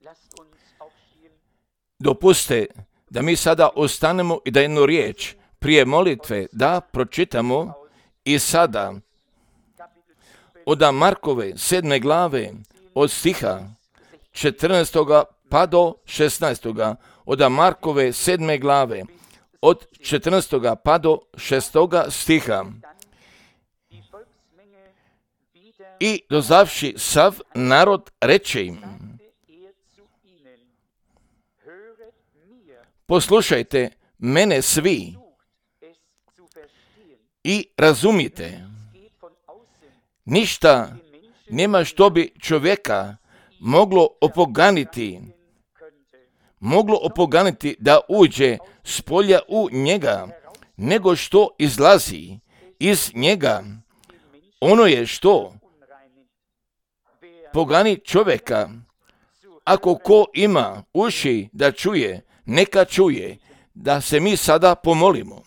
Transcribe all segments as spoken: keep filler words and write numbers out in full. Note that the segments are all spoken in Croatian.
Dopuste da mi sada ostanemo i da jednu riječ prije molitve da pročitamo i sada od Markove sedme glave od stiha četrnaestoga pa do šesnaestoga. Od Markove sedme glave od četrnaestoga pa do šestoga stiha. I dozavši sav narod reče im: poslušajte mene svi i razumite. Ništa nema što bi čovjeka moglo opoganiti, moglo opoganiti da uđe s polja u njega, nego što izlazi iz njega. Ono je što pogani čovjeka. Ako ko ima uši da čuje, neka čuje. Da se mi sada pomolimo.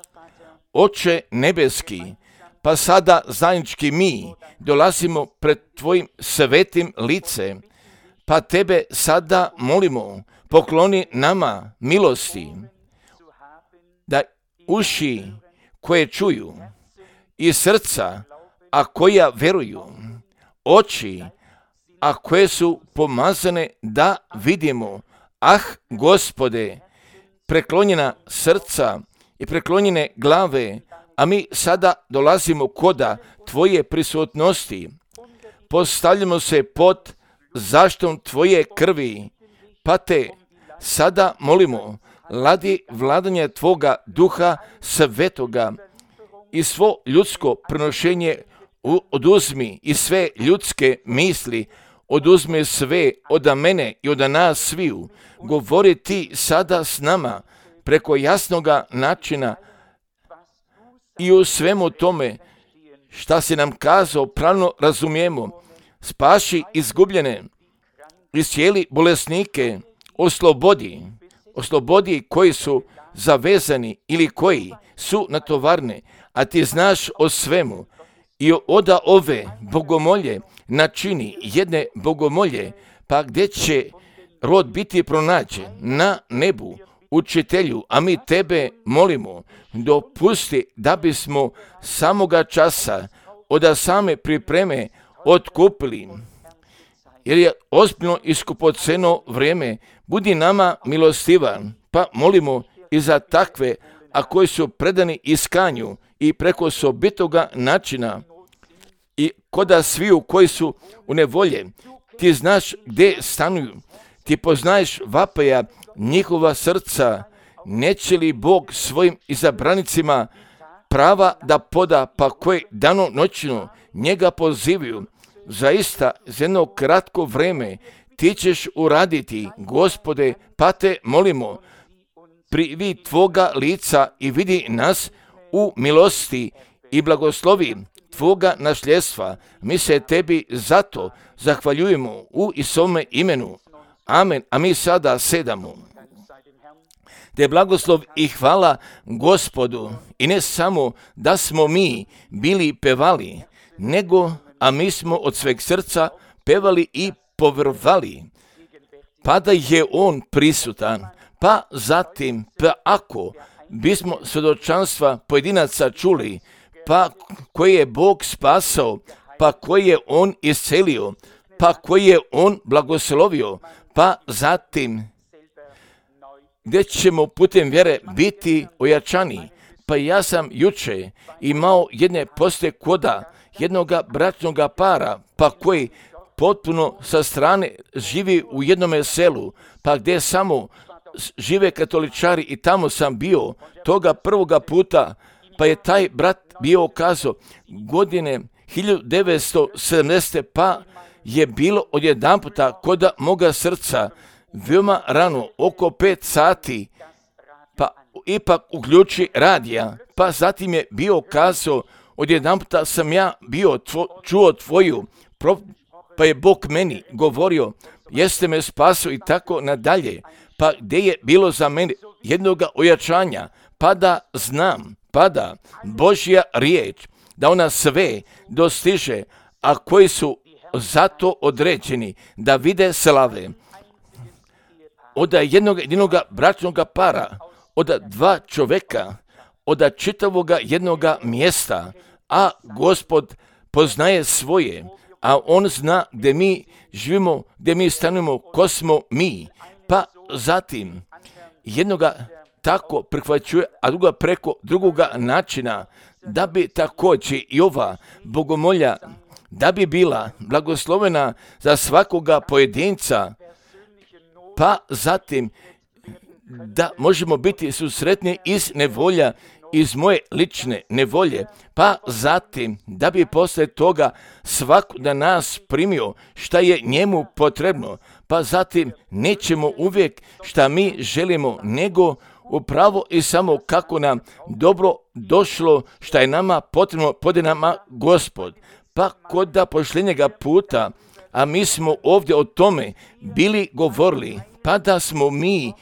Oče nebeski, pa sada zajednički mi dolazimo pred tvojim svetim licem, pa tebe sada molimo, pokloni nama milosti, da uši koje čuju i srca, a koja veruju, oči, a koje su pomazane da vidimo. Ah, Gospode, preklonjena srca i preklonjene glave, a mi sada dolazimo koda tvoje prisutnosti. Postavljamo se pod zaštitom tvoje krvi, pa te sada molimo, ladi vladanje tvoga duha svetoga i svo ljudsko prenošenje oduzmi i sve ljudske misli, oduzmi sve od mene i od nas sviju. Govori ti sada s nama preko jasnoga načina i u svemu tome šta si nam kazao pravilno razumijemo. Spaši izgubljene, iscijeli bolesnike, oslobodi, oslobodi koji su zavezani ili koji su natovarni, a ti znaš o svemu. I oda ove bogomolje načini jedne bogomolje, pa gdje će rod biti pronađen na nebu, učitelju, a mi tebe molimo, dopusti da bismo samoga časa od same pripreme otkupili, jer je ozbiljno iskupoceno vrijeme. Budi nama milostivan, pa molimo i za takve, a koji su predani iskanju i preko sobitoga načina i koda sviju koji su u nevolje. Ti znaš gdje stanuju, ti poznaješ vapaja njihova srca. Neće li Bog svojim izabranicima prava da poda, pa koji dano noćno njega pozivaju? Zaista za jedno kratko vrijeme ti ćeš uraditi, Gospode, pa te molimo, privi tvoga lica i vidi nas u milosti i blagoslovi tvoga nasljedstva. Mi se tebi zato zahvaljujemo u Isome imenu. Amen. A mi sada sedamo. Te blagoslov i hvala Gospodu, i ne samo da smo mi bili pevali, nego a mi smo od sveg srca pevali i povjerovali, pa da je on prisutan, pa zatim, pa ako bismo svjedočanstva pojedinaca čuli, pa koje je Bog spasao, pa koje je on iscelio, pa koje je on blagoslovio, pa zatim gdje ćemo putem vjere biti ojačani. Pa ja sam juče imao jedne poslije koda jednoga bračnoga para, pa koji potpuno sa strane živi u jednome selu, pa gdje samo žive katoličari, i tamo sam bio toga prvoga puta, pa je taj brat bio kazao godine hiljadu devetsto sedamdesete pa je bilo odjedanputa koda moga srca veoma rano, oko pet sati, pa ipak uključi radija, pa zatim je bio kazao, odjedanputa sam ja bio tvo, čuo tvoju, pro, pa je Bog meni govorio, jeste me spasio i tako nadalje, pa gdje je bilo za mene jednoga ojačanja, pa da znam, pa da Božja riječ, da ona sve dostiže, a koji su zato određeni da vide slave. od jednog jedinog bračnog para, od dva čovjeka, od čitavoga jednoga mjesta, a Gospod poznaje svoje, a On zna gdje mi živimo, gdje mi stanujemo, ko smo mi, pa zatim jednoga tako prihvaćuje, a druga preko drugoga načina, da bi također i ova bogomolja, da bi bila blagoslovena za svakoga pojedinca, pa zatim da možemo biti susretni iz nevolja, iz moje lične nevolje, pa zatim da bi poslije toga svako da nas primio šta je njemu potrebno, pa zatim nećemo uvijek šta mi želimo, nego upravo i samo kako nam dobro došlo, šta je nama potrebno, pode nama Gospod. Pa kod da pošljenjega puta, a mi smo ovdje o tome bili govorili, pa da smo mi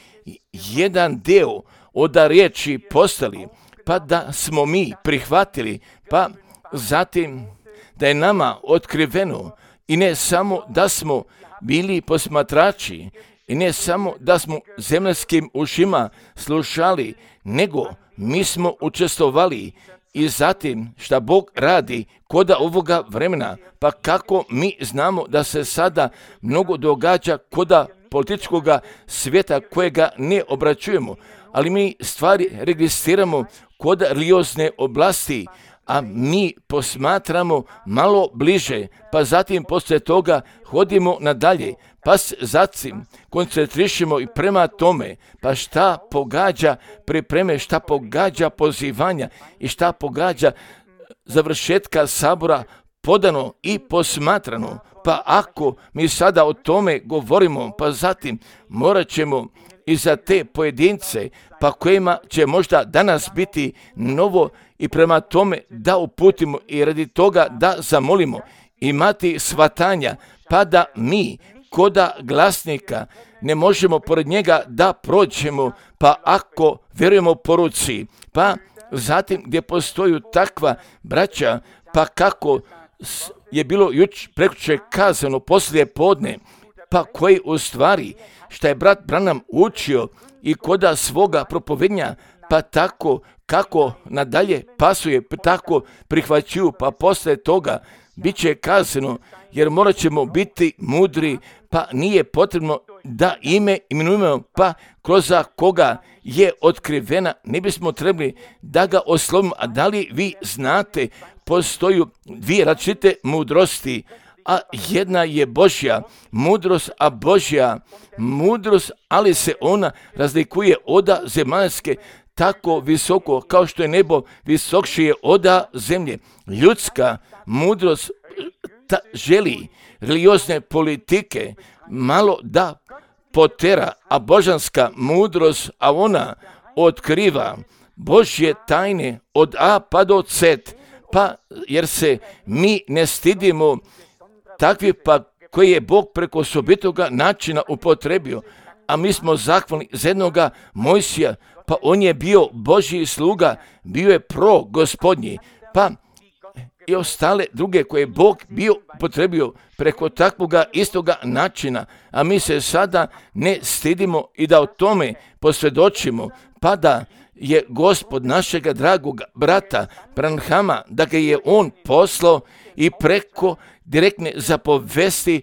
jedan deo od riječi postali, pa da smo mi prihvatili, pa zatim da je nama otkriveno i ne samo da smo bili posmatrači i ne samo da smo zemaljskim ušima slušali, nego mi smo učestvovali i zatim šta Bog radi koda ovoga vremena, pa kako mi znamo da se sada mnogo događa koda političkog svijeta kojega ne obraćujemo, ali mi stvari registriramo kod religiozne oblasti, a mi posmatramo malo bliže, pa zatim poslije toga hodimo nadalje, pa se zatim koncentrišemo i prema tome, pa šta pogađa pripreme, šta pogađa pozivanja i šta pogađa završetka sabora podano i posmatrano. Pa ako mi sada o tome govorimo, pa zatim morat ćemo i za te pojedince, pa kojima će možda danas biti novo i prema tome da uputimo i radi toga da zamolimo, imati shvatanja, pa da mi koda glasnika ne možemo pored njega da prođemo, pa ako vjerujemo poruci, pa zatim gdje postoju takva braća, pa kako je bilo juč prekjučer kazano poslije podne, pa koji u stvari šta je brat Branham učio i koda svoga propovednja, pa tako kako nadalje pasuje, tako prihvaćuju, pa poslije toga bit će kazano, jer morat ćemo biti mudri, pa nije potrebno da ime imenujemo, pa kroz koga je otkrivena, ne bismo trebali da ga oslovimo. A da li vi znate, postoju dvije različite mudrosti, a jedna je Božja mudrost, a Božja mudrost, ali se ona razlikuje od zemaljske tako visoko kao što je nebo visokšije od zemlje. Ljudska mudrost ta želi religiozne politike malo da potera, a božanska mudrost, a ona otkriva Božje tajne od A pa do Z, pa jer se mi ne stidimo takvi pa koji je Bog preko osobitoga načina upotrebio, a mi smo zahvalni za jednoga Mojsija, pa on je bio Božji sluga, bio je pro gospodnji, pa i ostale druge koje je Bog bio upotrebio preko takvoga istoga načina, a mi se sada ne stidimo i da o tome posvjedočimo, pa da je Gospod našega dragog brata Branhama, da ga je on poslao i preko direktne zapovesti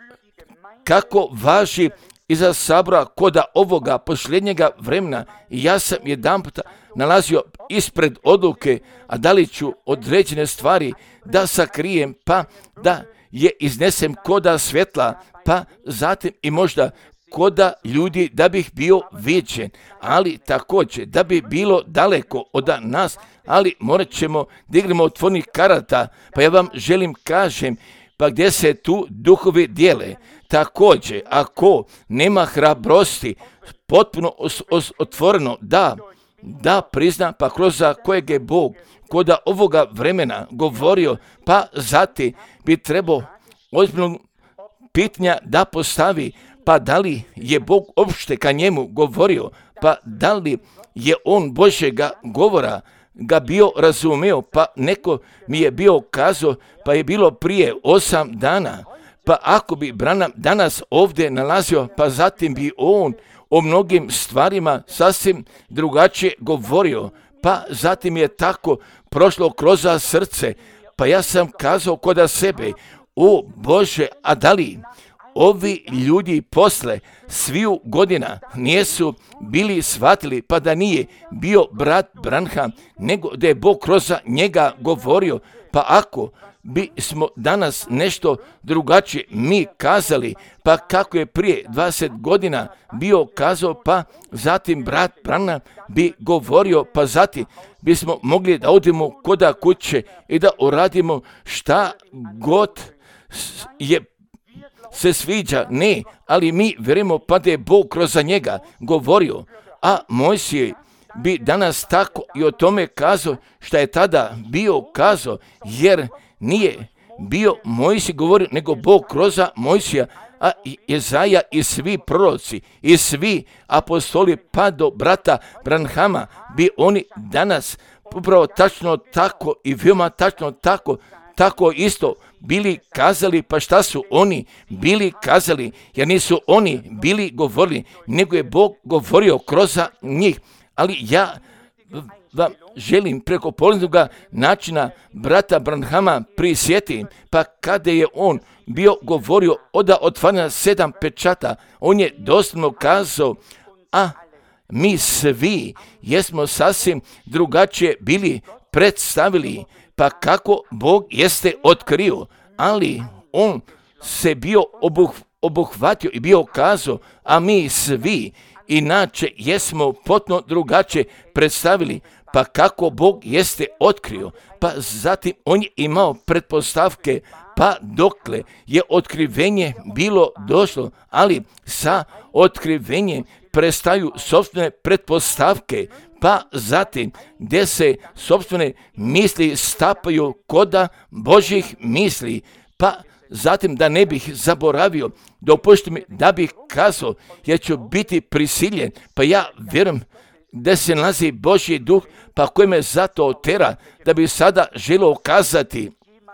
kako važi iza sabora koda ovoga posljednjega vremena. Ja sam jedan puta nalazio ispred odluke, a da li ću određene stvari da sakrijem, pa da je iznesem koda svjetla, pa zatim i možda koda ljudi da bih bio viđen, ali također da bi bilo daleko od nas, ali morat ćemo da igramo otvornih karata, pa ja vam želim kažem, pa gdje se tu duhovi dijele, također ako nema hrabrosti, potpuno os, os, otvoreno da, da prizna, pa kroz kojeg je Bog koda ovoga vremena govorio, pa zatim bi trebao ozbiljnog pitanja da postavi, pa da li je Bog uopšte ka njemu govorio, pa da li je on Božjega govora ga bio razumio, pa neko mi je bio kazao, pa je bilo prije osam dana, pa ako bi Branham danas ovdje nalazio, pa zatim bi on o mnogim stvarima sasvim drugačije govorio, pa zatim je tako prošlo kroz srce, pa ja sam kazao kod sebe, o Bože, a da li ovi ljudi posle sviju godina nisu bili shvatili, pa da nije bio brat Branham, nego da je Bog kroz njega govorio, pa ako bi smo danas nešto drugačije mi kazali, pa kako je prije dvadeset godina bio kazao, pa zatim brat Branham bi govorio, pa zatim bismo mogli da odemo koda kuće i da uradimo šta god je se sviđa, ne, ali mi vjerujemo pa da je Bog kroz njega govorio, a Mojsije bi danas tako i o tome kazao šta je tada bio kazao, jer nije bio Mojsije govorio, nego Bog kroz Mojsija, a Jezaja i svi proroci i svi apostoli pa do brata Branhama bi oni danas upravo tačno tako i veoma tačno tako, tako isto bili kazali, pa šta su oni bili kazali, jer nisu oni bili govorili, nego je Bog govorio kroz njih. Ali ja vam želim preko polovnog načina brata Branhama prisjetiti, pa kada je on bio govorio od otvaranja sedam pečata, on je doslovno kazao, a mi svi jesmo sasvim drugačije bili predstavili, pa kako Bog jeste otkrio, ali on se bio obuh, obuhvatio i bio kazao, a mi svi inače jesmo potpuno drugačije predstavili, pa kako Bog jeste otkrio, pa zatim on je imao pretpostavke, pa dokle je otkrivenje bilo došlo, ali sa otkrivenjem prestaju sopstvene pretpostavke, pa zatim gdje se sopstvene misli stapaju koda Božjih misli, pa zatim da ne bih zaboravio, dopušti mi da bih kazao, jer ću biti prisiljen, pa ja vjerujem da se nalazi Božji duh, pa koji me zato tera, da bi sada želio kazati,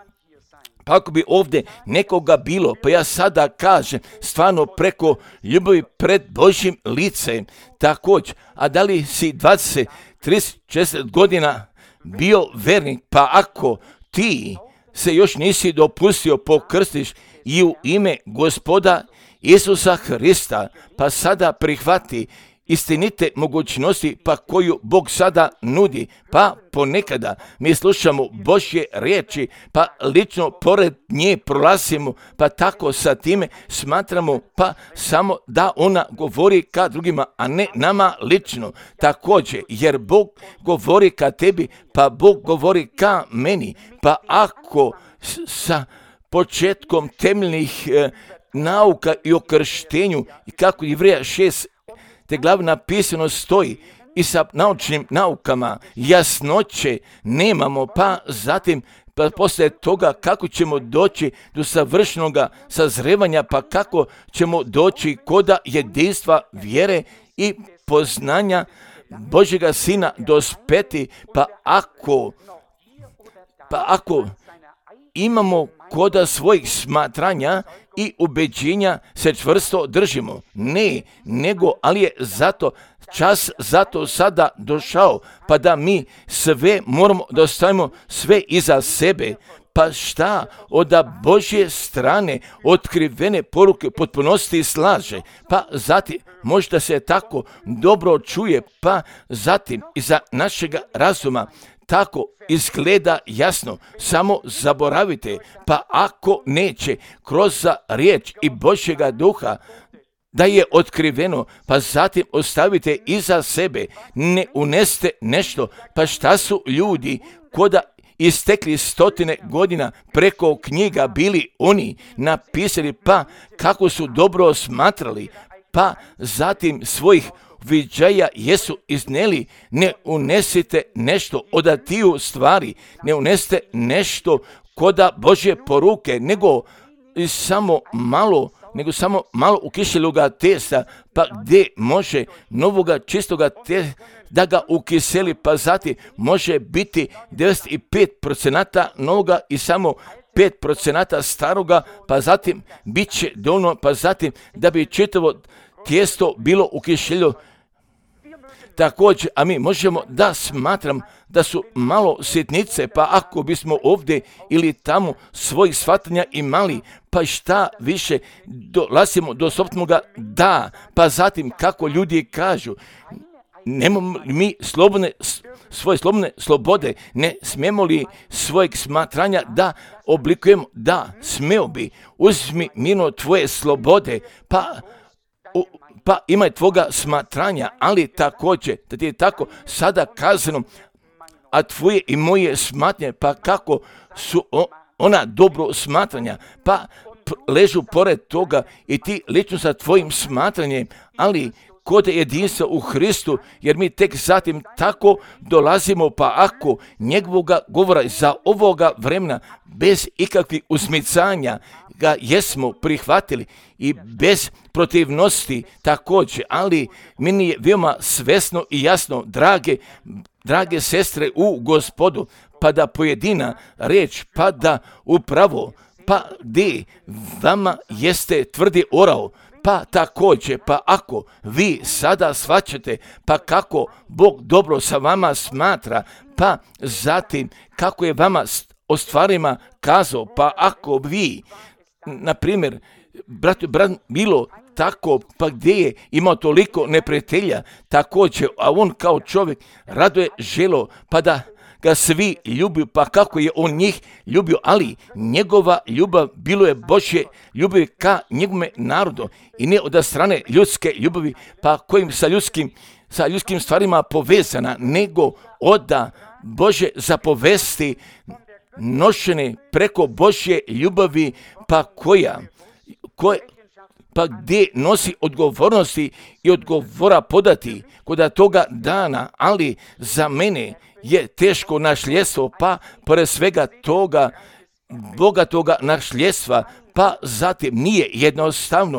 pa ako bi ovdje nekoga bilo, pa ja sada kažem, stvarno preko ljubavi pred Božjim licem, također, a da li si dvadeset, trideset, četrdeset godina bio vernik, pa ako ti se još nisi dopustio pokrstiš i u ime Gospoda Isusa Hrista, pa sada prihvati istinite mogućnosti pa koju Bog sada nudi, pa ponekada mi slušamo Božje riječi, pa lično pored nje prolazimo, pa tako sa time smatramo pa samo da ona govori ka drugima, a ne nama lično. Također, jer Bog govori ka tebi, pa Bog govori ka meni, pa ako sa početkom temeljnih e, nauka i o krštenju, i kako Jevreja šest te glavi napisano stoji, i sa naučnim naukama jasnoće nemamo, pa zatim pa poslije toga kako ćemo doći do savršenog sazrevanja, pa kako ćemo doći koda jedinstva vjere i poznanja Božjega Sina dospeti, pa ako, pa ako imamo koda svojih smatranja i ubeđenja se čvrsto držimo. Ne, nego, ali je zato čas zato sada došao, pa da mi sve moramo da ostavimo sve iza sebe. Pa šta od Božje strane otkrivene poruke potpunosti slaže, pa zatim možda se tako dobro čuje, pa zatim iza našega razuma tako izgleda jasno, samo zaboravite, pa ako neće kroz riječ i Božjega duha da je otkriveno, pa zatim ostavite iza sebe, ne uneste nešto, pa šta su ljudi koda istekli stotine godina preko knjiga bili oni napisali, pa kako su dobro smatrali, pa zatim svojih viđaja jesu izneli, ne unesite nešto od tiju stvari, ne unesite nešto koda Božje poruke, nego samo malo, nego samo malo ukiseloga testa, pa gdje može novoga čistoga testa da ga ukiseli, pa zatim može biti devedeset pet procenata novoga i samo pet procenata staroga, pa zatim bit će dovoljno, pa zatim da bi čitavo tijesto bilo u kišelju. Također, a mi možemo da smatram da su malo sitnice, pa ako bismo ovdje ili tamo svojih shvatanja imali, pa šta više dolazimo do sopstvenog da, pa zatim kako ljudi kažu, nemamo li mi slobodne, svoje slobodne slobode, ne smijemo li svojeg smatranja da oblikujemo, da smeo bi, uzmi mirno tvoje slobode, pa u, pa imaj tvoga smatranja, ali također da ti je tako sada kazano, a tvoje i moje smatranje, pa kako su ona dobro smatranja, pa ležu pored toga i ti lično sa tvojim smatranjem, ali kod jedinstva u Hristu, jer mi tek zatim tako dolazimo, pa ako njegovoga govora za ovoga vremena bez ikakvih usmicanja ga jesmo prihvatili i bez protivnosti također, ali meni je veoma svesno i jasno, drage, drage sestre u Gospodu, pa da pojedina riječ, pa da upravo, pa gdje vama jeste tvrdi orao, pa također, pa ako vi sada shvaćate, pa kako Bog dobro sa vama smatra, pa zatim kako je vama o stvarima kazao, pa ako vi, na primjer, brat, brat, bilo tako, pa gdje je imao toliko neprijatelja, također, a on kao čovjek rado je želo, pa da ga svi ljubio, pa kako je on njih ljubio, ali njegova ljubav bilo je Božje ljubavi ka njegovome narodu i ne od strane ljudske ljubavi, pa kojim sa ljudskim, sa ljudskim stvarima povezana, nego od Božje zapovesti nošene preko Božje ljubavi, pa koja, koja pa gdje nosi odgovornosti i odgovora podati kod toga dana, ali za mene je teško našljedstvo, pa pored svega toga, bogatoga našljedstva, pa zatim nije jednostavno.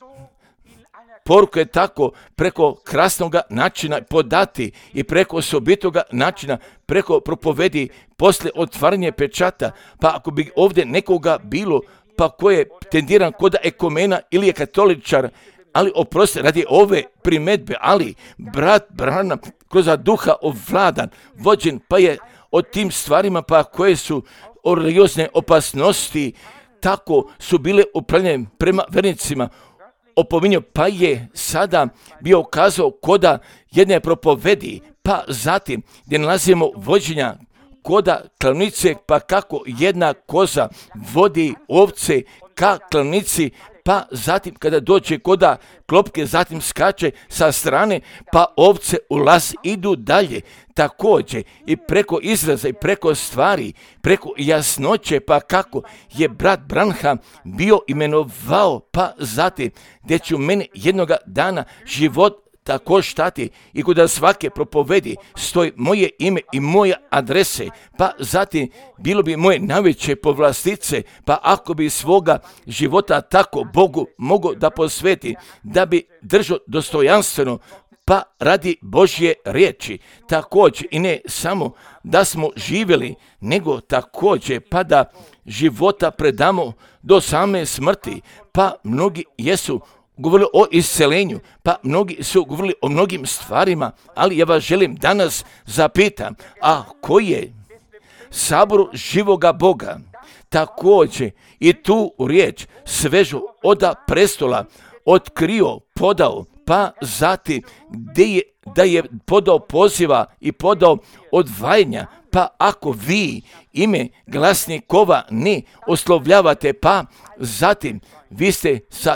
Poruka je tako preko krasnog načina podati i preko osobitoga načina, preko propovedi poslije otvaranja pečata, pa ako bi ovdje nekoga bilo, pa ko je tendiran kod ekumena ili je katoličar, ali oprosti radi ove primedbe, ali brat Branham kroz duha ovladan, vođen, pa je o tim stvarima, pa koje su religiozne opasnosti, tako su bile upravljene prema vernicima, opominjao, pa je sada bio kazao koda jedne propovedi, pa zatim gdje nalazimo vođenja koda klavnice, pa kako jedna koza vodi ovce ka klavnici, pa zatim kada dođe koda klopke, zatim skače sa strane, pa ovce ulaz idu dalje. Također i preko izraza i preko stvari, preko jasnoće, pa kako je brat Branham bio imenovao, pa zatim gdje ću meni jednoga dana život tako štati i kod svake propovedi stoji moje ime i moje adrese, pa zatim bilo bi moje najveće povlastice, pa ako bi svoga života tako Bogu mogao da posveti, da bi držao dostojanstveno, pa radi Božje riječi, također i ne samo da smo živjeli, nego također pa da života predamo do same smrti, pa mnogi jesu govorili o iscelenju, pa mnogi su govorili o mnogim stvarima, ali ja vas želim danas zapitam, a koji je saboru živoga Boga također i tu riječ svežu oda prestola otkrio, podao, pa zatim gdje je, da je podao poziva i podao odvajanja, pa ako vi ime glasnikova ne oslovljavate, pa zatim vi ste sa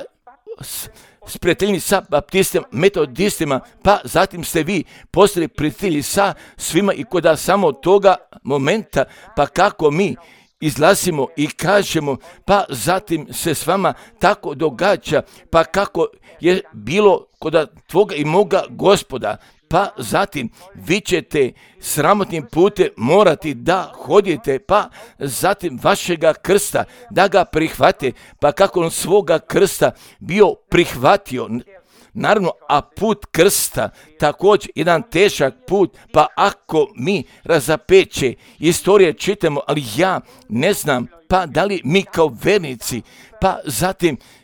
s prijateljni sa baptistima, metodistima, pa zatim ste vi postali prijatelji sa svima i kod samo toga momenta, pa kako mi izlazimo i kažemo, pa zatim se s vama tako događa, pa kako je bilo kod tvoga i moga Gospoda, pa zatim vi ćete sramotnim putem morati da hodite, pa zatim vašega krsta da ga prihvate, pa kako on svoga krsta bio prihvatio. Naravno, a put krsta također jedan težak put, pa ako mi razapeće istorije čitamo, ali ja ne znam, pa da li mi kao vernici, pa zatim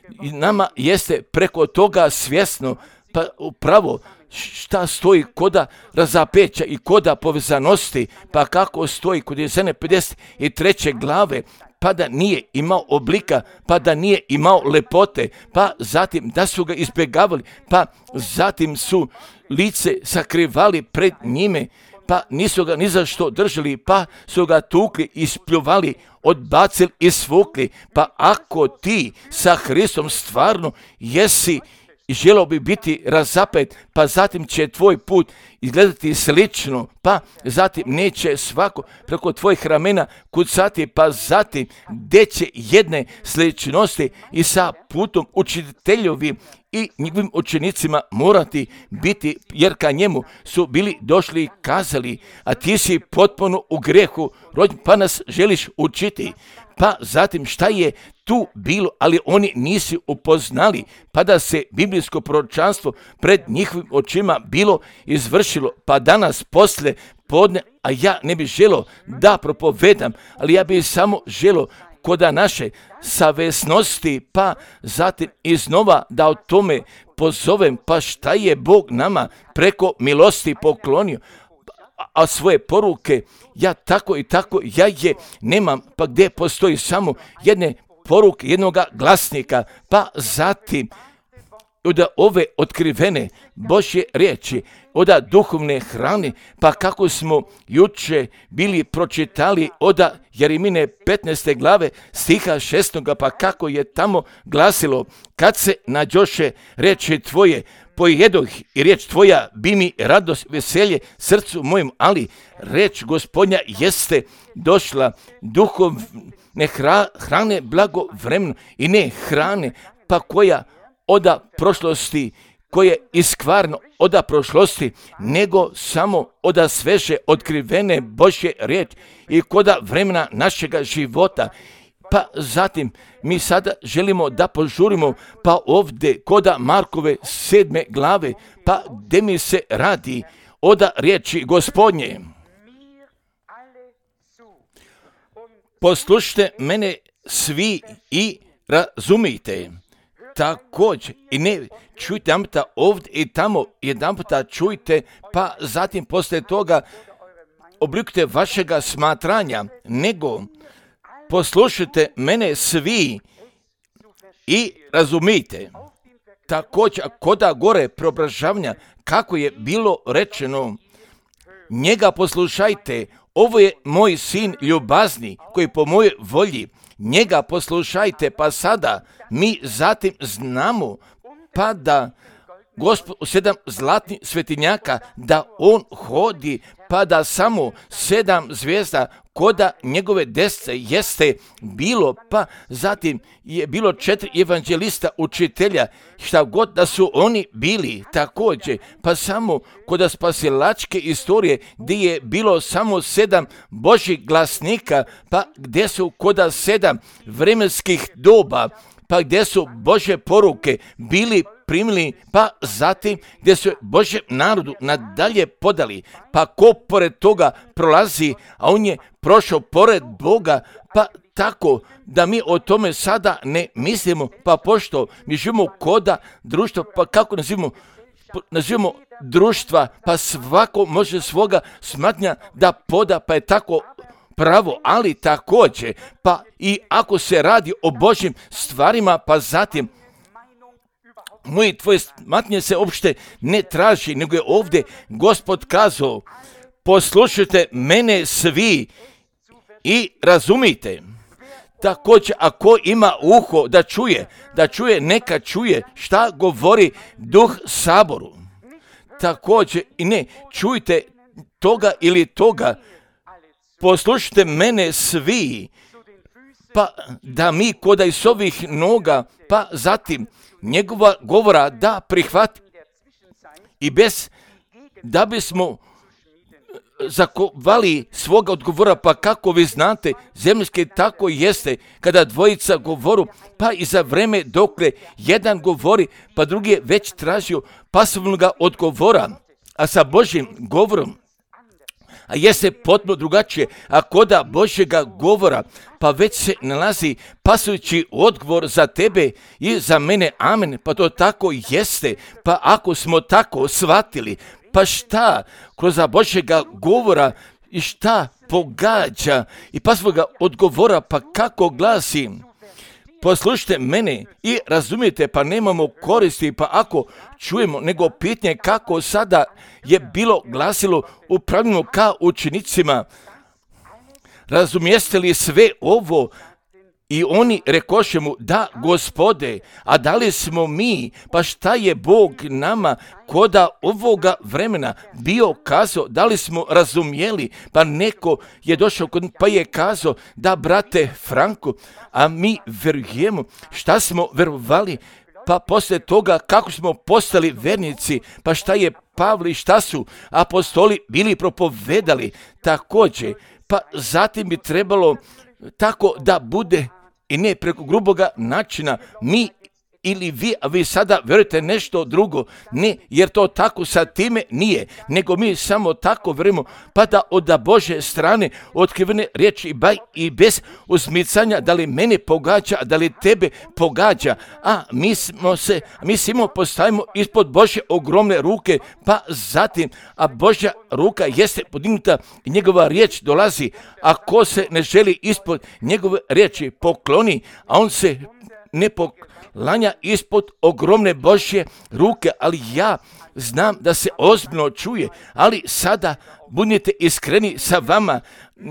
I nama jeste preko toga svjesno, pa upravo šta stoji koda razapeća i koda povezanosti, pa kako stoji kod Jesaje pedeset treće glave, pa da nije imao oblika, pa da nije imao lepote, pa zatim da su ga izbjegavali, pa zatim su lice sakrivali pred njime, pa nisu ga ni za što držali, pa su ga tukli, ispljuvali, odbacili i svukli. Pa ako ti sa Hristom stvarno jesi i želio bi biti razapet, pa zatim će tvoj put izgledati slično, pa zatim neće svako preko tvojih ramena kucati, pa zatim gdje će jedne sličnosti i sa putom učiteljovim i njegovim učenicima morati biti, jer ka njemu su bili došli i kazali, a ti si potpuno u grehu, pa nas želiš učiti. Pa zatim šta je tu bilo, ali oni nisu upoznali, pa da se biblijsko proročanstvo pred njihovim očima bilo izvršilo, pa danas poslije podne, a ja ne bih želio da propovedam, ali ja bih samo želio koda naše savjesnosti, pa zatim iznova da o tome pozovem, pa šta je Bog nama preko milosti poklonio, a svoje poruke ja tako i tako ja je nemam, pa gdje postoji samo jedne poruke, jednoga glasnika, pa zatim od ove otkrivene Božje riječi, od duhovne hrane, pa kako smo juče bili pročitali od Jeremine petnaeste glave stiha šestoga, pa kako je tamo glasilo, kad se nađoše riječi tvoje, pojedoh i riječ tvoja bi mi radost, veselje srcu mojem, ali riječ Gospodnja jeste došla, duhovne hrane blagovremeno i ne hrane, pa koja oda prošlosti, koje iskvarno oda prošlosti, nego samo oda sveže otkrivene Božje riječi i koda vremena našega života. Pa zatim mi sada želimo da požurimo, pa ovdje koda Markove sedme glave, pa gdje mi se radi oda riječi Gospodnje. Poslušajte mene svi i razumijte. Također, i ne čujte jedan puta ovdje i tamo, jedan puta čujte, pa zatim poslije toga oblikujte vašega smatranja, nego poslušajte mene svi i razumijte. Također, koda gore preobražavanja, kako je bilo rečeno, njega poslušajte, ovo je moj sin ljubazni, koji po mojoj volji, njega poslušajte, pa sada mi zatim znamo, pa da Gospod u sedam zlatnih svetinjaka, da on hodi, pa da samo sedam zvijezda koda njegove desce jeste bilo, pa zatim je bilo četiri evanđelista, učitelja, šta god da su oni bili također, pa samo koda spasilačke istorije gdje je bilo samo sedam Božjih glasnika, pa gdje su koda sedam vremenskih doba, pa gdje su Božje poruke bili primili, pa zatim gdje su Božjem narodu nadalje podali, pa ko pored toga prolazi, a on je prošao pored Boga, pa tako da mi o tome sada ne mislimo, pa pošto mi živimo koda društva, pa kako nazivamo, nazivamo društva, pa svako može svoga smatnja da poda, pa je tako pravo, ali također, pa i ako se radi o Božjim stvarima, pa zatim moji tvoje smatnje se uopšte ne traži, nego je ovdje Gospod kazao, poslušajte mene svi i razumijte. Također, ako ima uho da čuje, da čuje, neka čuje šta govori Duh Saboru. Također, i ne, čujte toga ili toga, poslušajte mene svi, pa da mi koda iz ovih noga, pa zatim njegova govora da prihvati i bez da bismo zakovali svoga odgovora, pa kako vi znate, zemljske tako jeste, kada dvojica govoru, pa i za vreme dokle jedan govori, pa drugi je već tražio pasivnog odgovora, a sa Božjim govorom, a jeste potpuno drugačije. A koda Božjega govora, pa već se nalazi pasujući odgovor za tebe i za mene, amen, pa to tako jeste. Pa ako smo tako shvatili, pa šta kroz Božjega govora i šta pogađa i pa svoga odgovora, pa kako glasi? Poslušajte mene i razumijete, pa nemamo koristi, pa ako čujemo nego pitanje kako sada je bilo glasilo upravljeno ka učenicima. Razumijeste li sve ovo? I oni rekoše mu, da Gospode, a da li smo mi, pa šta je Bog nama koda ovoga vremena bio kazao, da li smo razumjeli, pa neko je došao pa je kazao, da brate Franko, a mi verujemo, šta smo verovali, pa poslije toga kako smo postali vernici, pa šta je Pavli, šta su apostoli bili propovedali također, pa zatim bi trebalo tako da bude i ne preko gruboga načina mi ili vi, a vi sada vjerujete nešto drugo, ne, jer to tako sa time nije, nego mi samo tako vjerujemo, pa da od Božje strane otkrivene riječi ba i bez uzmicanja, da li mene pogađa, da li tebe pogađa, a mi smo se, mi samo postavimo ispod Božje ogromne ruke, pa zatim, a Božja ruka jeste podignuta i njegova riječ dolazi, a ko se ne želi ispod njegove riječi pokloni, a on se ne poklanja ispod ogromne Božje ruke, ali ja znam da se ozbiljno čuje, ali sada budite iskreni sa vama,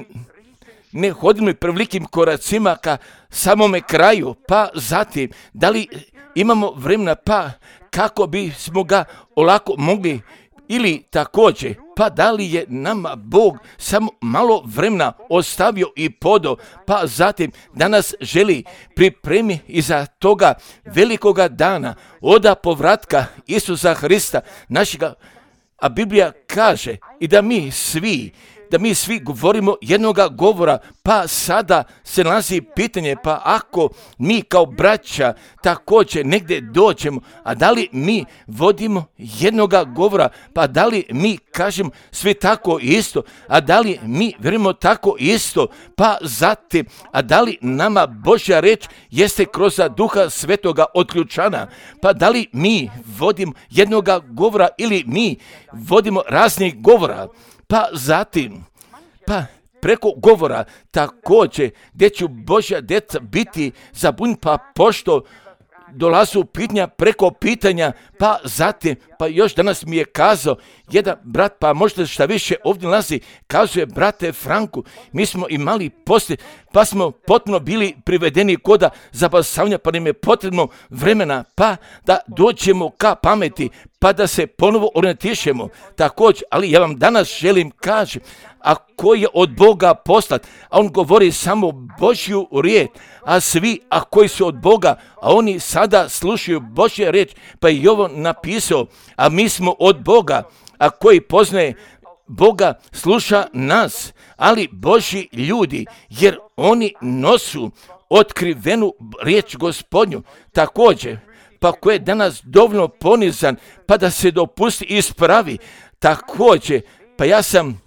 ne hodimo prevelikim koracima ka samome kraju, pa zatim, da li imamo vremena, pa kako bismo ga olako mogli, ili također, pa da li je nama Bog samo malo vremena ostavio i podo, pa zatim danas želi pripremi iza toga velikoga dana, oda povratka Isusa Hrista, našega, a Biblija kaže i da mi svi, da mi svi govorimo jednoga govora, pa sada se nalazi pitanje, pa ako mi kao braća također negdje dođemo, a da li mi vodimo jednoga govora, pa da li mi kažemo svi tako isto, a da li mi vjerujemo tako isto, pa zatim, a da li nama Božja reč jeste kroz Duha Svetoga otključana, pa da li mi vodimo jednoga govora ili mi vodimo raznih govora, pa zatim, pa preko govora također gdje će Božja djeca biti zabunjeni, pa pošto dolazu pitanja preko pitanja, pa zatim, pa još danas mi je kazao jedan brat, pa možda šta više ovdje nalazi, kazuje, brate Franku, mi smo imali poslije, pa smo potpuno bili privedeni koda zabasavanja, pa nam je potrebno vremena, pa da dođemo ka pameti, pa da se ponovo orijentišemo također, ali ja vam danas želim kažem, a koji je od Boga poslat, a on govori samo Božju riječ, a svi, a koji su od Boga, a oni sada slušaju Božju riječ, pa je ovo napisao, a mi smo od Boga, a koji poznaje Boga sluša nas, ali Božji ljudi, jer oni nosu otkrivenu riječ Gospodnju, također, pa ko je danas dovoljno ponizan, pa da se dopusti i ispravi, također, pa ja sam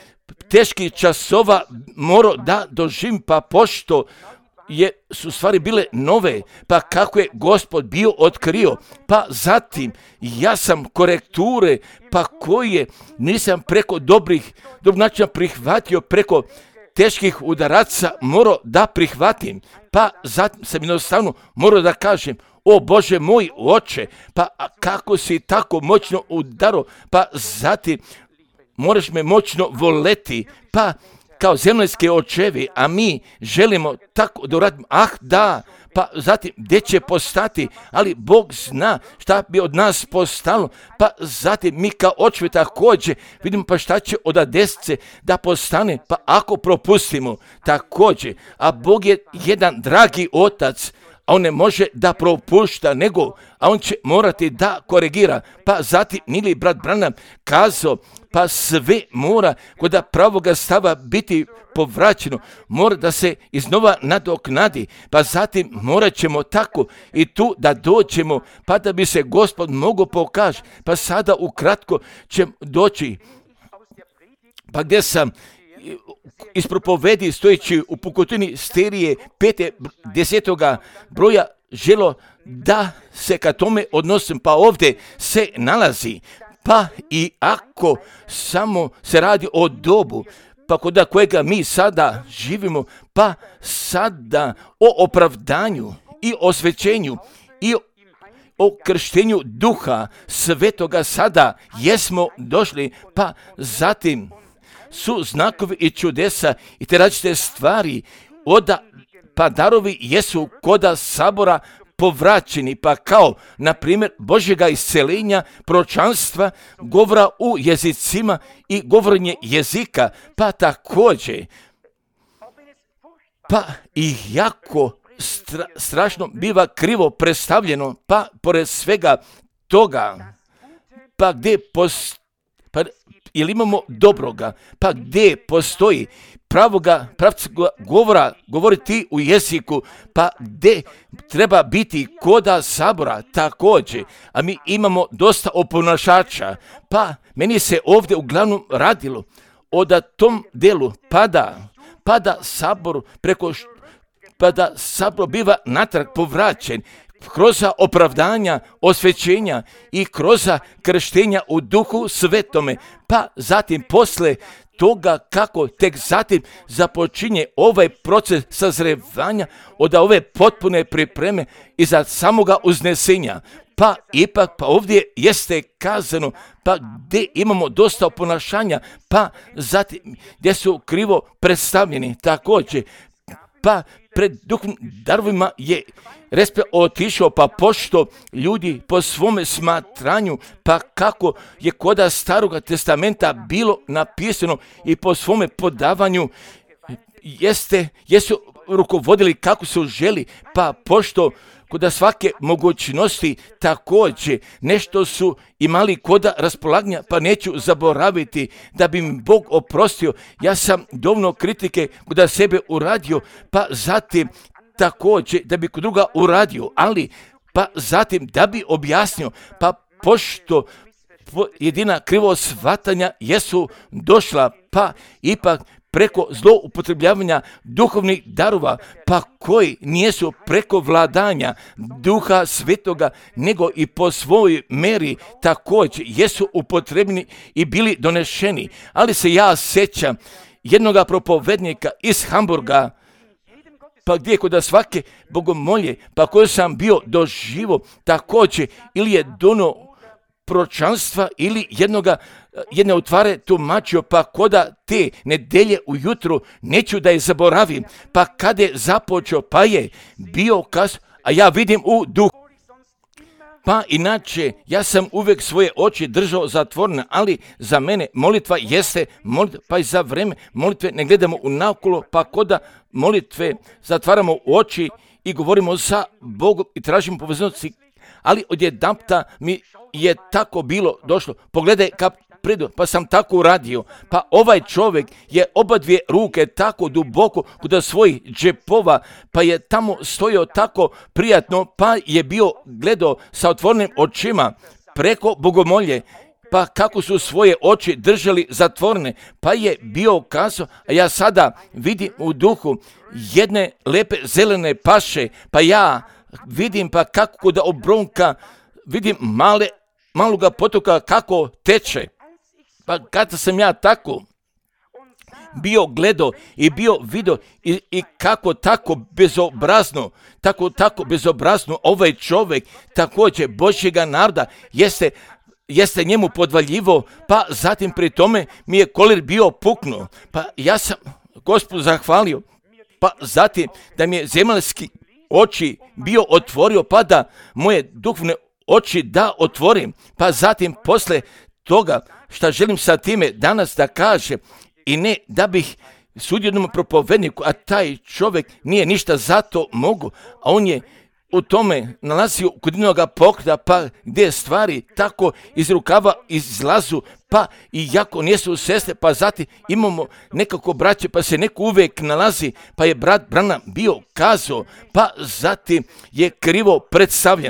teških časova morao da doživim, pa pošto je, su stvari bile nove, pa kako je Gospod bio otkrio, pa zatim ja sam korekture, pa koje nisam preko dobrih, dobrog načina prihvatio, preko teških udaraca morao da prihvatim, pa zatim sam jednostavno morao da kažem, o Bože moj oče, pa kako si tako moćno udaro, pa zatim moraš me moćno voleti, pa kao zemaljski očevi, a mi želimo tako da uradimo, ah da, pa zatim gdje će postati, ali Bog zna šta bi od nas postalo, pa zatim mi kao očevi također vidimo pa šta će od desce da postane, pa ako propustimo također, a Bog je jedan dragi otac, a on ne može da propušta, nego, a on će morati da korigira, pa zatim nili brat Branham kazao, pa sve mora kod pravoga stava biti povraćeno, mora da se iznova nadoknadi, pa zatim morat ćemo tako i tu da dođemo, pa da bi se Gospod mogao pokaži, pa sada ukratko će doći pa gdje sam iz propovedi stojeći u pukotini sterije pete desetoga broja želo da se ka tome odnosim, pa ovdje se nalazi, pa i ako samo se radi o dobu, pa kod kojega mi sada živimo, pa sada o opravdanju i osvećenju i o krštenju duha svetoga sada jesmo došli, pa zatim su znakovi i čudesa i te različite stvari, oda, pa darovi jesu koda sabora povraćeni, pa kao, na primjer, Božjega iscelenja, proročanstva, govora u jezicima i govorenje jezika, pa također, pa i jako stra, strašno biva krivo predstavljeno, pa pored svega toga, pa gdje postoji, pa ili imamo dobroga, pa gdje postoji pravoga, pravcoga govora, govoriti u jeziku, pa gdje treba biti koda sabora također, a mi imamo dosta oponašača, pa meni se ovdje uglavnom radilo o da tom delu pada, pada sabor preko, pa da sabor biva natrag povraćen, kroz opravdanja, osvećenja i kroz krštenja u duhu svetome, pa zatim posle toga kako tek zatim započinje ovaj proces sazrevanja od ove potpune pripreme i za samoga uznesenja. Pa ipak, pa ovdje jeste kazano, pa gdje imamo dosta ponašanja, pa zatim gdje su krivo predstavljeni također, pa pred duhovnim darovima je respe otišao, pa pošto ljudi po svome smatranju, pa kako je koda Staroga testamenta bilo napisano i po svome podavanju jeste, jesu rukovodili kako su želi, pa pošto koda svake mogućnosti također nešto su imali koda raspolaganja, pa neću zaboraviti da bi mi Bog oprostio. Ja sam dovoljno kritike koda sebe uradio, pa zatim također da bi kod druga uradio, ali pa zatim da bi objasnio, pa pošto jedina krivo shvatanja jesu došla, pa ipak preko zloupotrebljavanja duhovnih darova, pa koji nijesu preko vladanja duha svetoga, nego i po svojoj meri također jesu upotrebni i bili donešeni. Ali se ja sjećam jednoga propovednika iz Hamburga, pa gdje kod svake bogomolje, pa koju sam bio doživo također, ili je dono proročanstva ili jednoga, jedne utvare tumačio, pa koda te nedelje ujutru, neću da je zaboravim, pa kada je započeo, pa je bio kas, a ja vidim u duhu. Pa inače, ja sam uvijek svoje oči držao zatvorene, ali za mene molitva jeste molitva, pa i za vreme molitve ne gledamo u naokolo, pa koda molitve zatvaramo oči i govorimo sa Bogom i tražimo povezanosti, ali odjedanputa mi je tako bilo došlo. Pogledaj kap pridu, pa sam tako uradio. Pa ovaj čovjek je oba dvije ruke tako duboko kod svojih džepova, pa je tamo stojao tako prijatno, pa je bio gledao sa otvorenim očima preko bogomolje, pa kako su svoje oči držali zatvorene, pa je bio kazao, a ja sada vidim u duhu jedne lepe zelene paše, pa ja vidim pa kako kod obronka, vidim male, maloga potoka kako teče. Pa kada sam ja tako bio gledao i bio vidio i, i kako tako bezobrazno, tako tako bezobrazno ovaj čovjek također Božjega naroda jeste, jeste njemu podvaljivo, pa zatim pri tome mi je kolir bio puknuo. Pa ja sam Gospodu zahvalio, pa zatim da mi je zemaljski oči bio otvorio, pa da moje duhovne oči da otvorim, pa zatim posle toga šta želim sa time danas da kažem, i ne da bih sudio jednom propovedniku, a taj čovjek nije ništa za to mogu, a on je u tome nalazio kod jednoga pokreta, pa gdje stvari tako iz rukava izlazu, pa i jako nijesu sestre, pa zatim imamo nekako braće, pa se neko uvijek nalazi, pa je brat Branham bio kazao, pa zatim je krivo predstavljeno.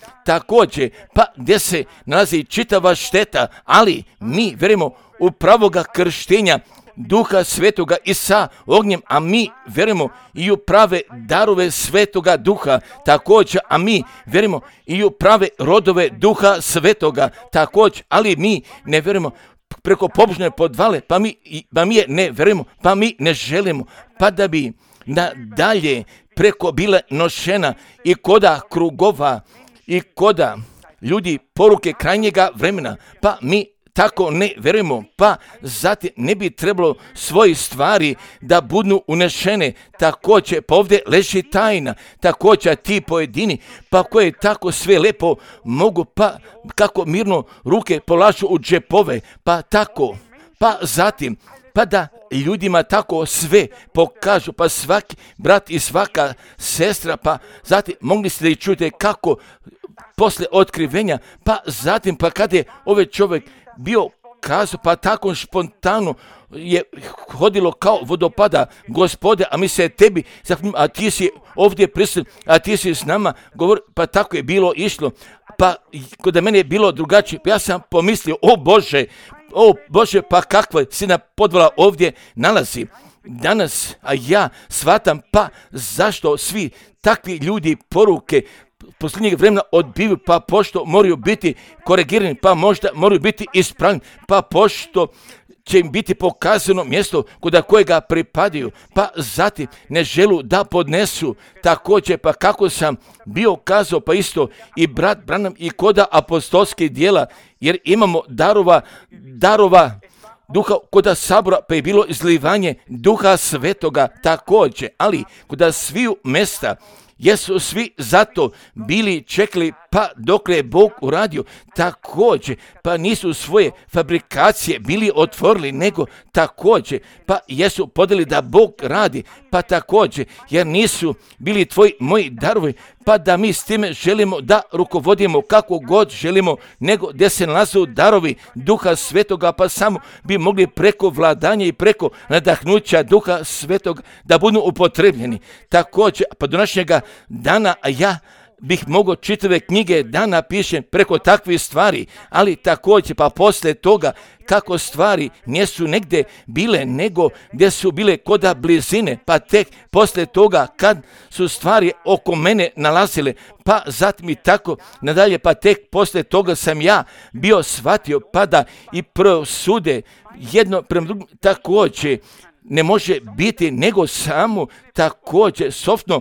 također, pa gdje se nalazi čitava šteta, ali mi vjerujemo u pravoga krštenja Duha Svetoga i sa ognjem, a mi vjerujemo i u prave darove Svetoga Duha također, a mi vjerujemo i u prave rodove Duha Svetoga također, ali mi ne vjerujemo preko pobožne podvale, pa mi, pa mi je ne vjerujemo, pa mi ne želimo, pa da bi nadalje preko bile nošena i koda krugova i koda ljudi poruke krajnjega vremena, pa mi tako ne vjerujemo, pa zatim ne bi trebalo svoje stvari da budu unešene, također pa ovdje leži tajna, također ti pojedini, pa koje tako sve lepo mogu, pa kako mirno ruke polažu u džepove, pa tako, pa zatim, pa da ljudima tako sve pokažu, pa svaki brat i svaka sestra, pa zatim mogli ste da i čujete kako posle otkrivenja, pa zatim pa kada je ovaj čovjek bio kazao, pa tako spontano je hodilo kao vodopada, Gospode, a mi se tebi, a ti si ovdje prisutan, a ti si s nama, govor, pa tako je bilo išlo, pa kod mene je bilo drugačije, pa ja sam pomislio, o Bože, o Bože, pa kakva se na podvala ovdje nalazi danas, a ja shvatam, pa zašto svi takvi ljudi poruke posljednjeg vremena odbiju, pa pošto moraju biti korigirani, pa možda moraju biti ispravljeni, pa pošto će im biti pokazano mjesto kod kojega pripadaju, pa zatim ne želu da podnesu također, pa kako sam bio kazao, pa isto i brat Branham i koda apostolskih dijela, jer imamo darova, darova Duha koda sabora, pa je bilo izlivanje Duha Svetoga također, ali koda sviju mesta jesu svi zato bili čekali, pa dokle je Bog uradio također, pa nisu svoje fabrikacije bili otvorili, nego također, pa jesu podeli da Bog radi, pa također, jer nisu bili tvoji moji darovi, pa da mi s time želimo da rukovodimo kako god želimo, nego gdje se nalazu darovi Duha Svetoga, pa samo bi mogli preko vladanja i preko nadahnuća Duha Svetoga da budu upotrebljeni. Također, pa do današnjega dana, a ja bih mogao čitave knjige da napišem preko takvih stvari, ali također pa posle toga kako stvari nisu negdje bile, nego gdje su bile koda blizine, pa tek posle toga kad su stvari oko mene nalazile, pa zatim i tako nadalje, pa tek posle toga sam ja bio shvatio, pa da i prosude jedno prema drugom također ne može biti, nego samo također softno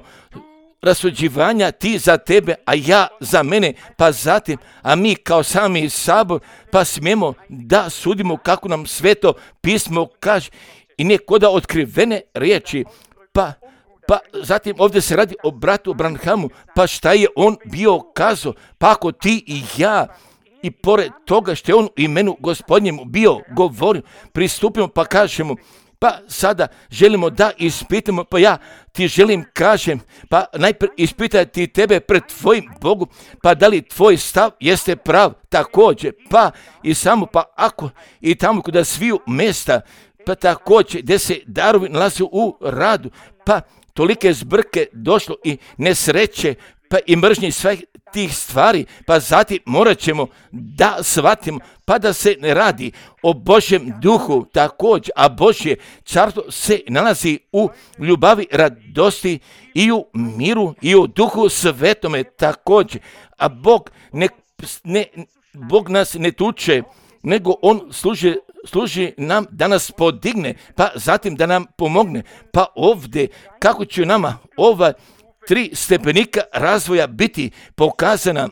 rasuđivanja ti za tebe, a ja za mene, pa zatim, a mi kao sami sabor, pa smijemo da sudimo kako nam sveto pismo kaže i nekoda otkrivene riječi, pa Pa zatim ovdje se radi o bratu Branhamu, pa šta je on bio kazao, pa ako ti i ja, i pored toga što je on u imenu Gospodnjemu bio govorio, pristupimo pa kažemo, pa sada želimo da ispitamo, pa ja ti želim kažem, pa najprije ispitati tebe pred tvojim Bogom, pa da li tvoj stav jeste prav također, pa i samo, pa ako i tamo kuda sviju mjesta, pa također gdje se darovi nalaze u radu, pa tolike zbrke došlo i nesreće, pa i mržnje svih tih stvari, pa zatim morat ćemo da shvatimo, pa da se ne radi o Božjem duhu također, a Božje carstvo se nalazi u ljubavi, radosti i u miru i u duhu svetome također, a Bog, ne, ne, Bog nas ne tuče, nego on služi, služi nam da nas podigne, pa zatim da nam pomogne, pa ovdje kako će nama ova tri stepenika razvoja biti pokazana,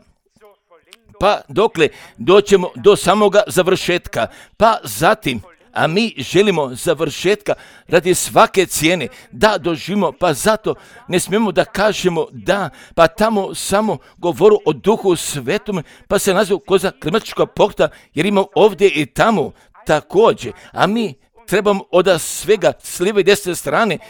pa dokle doćemo do samoga završetka, pa zatim, a mi želimo završetka radi svake cijene da doživimo, pa zato ne smijemo da kažemo da, pa tamo samo govoru o Duhu Svetome, pa se nazivu koza klimatička pokta, jer imamo ovdje i tamo također, a mi trebamo od svega s lijeve i desne strane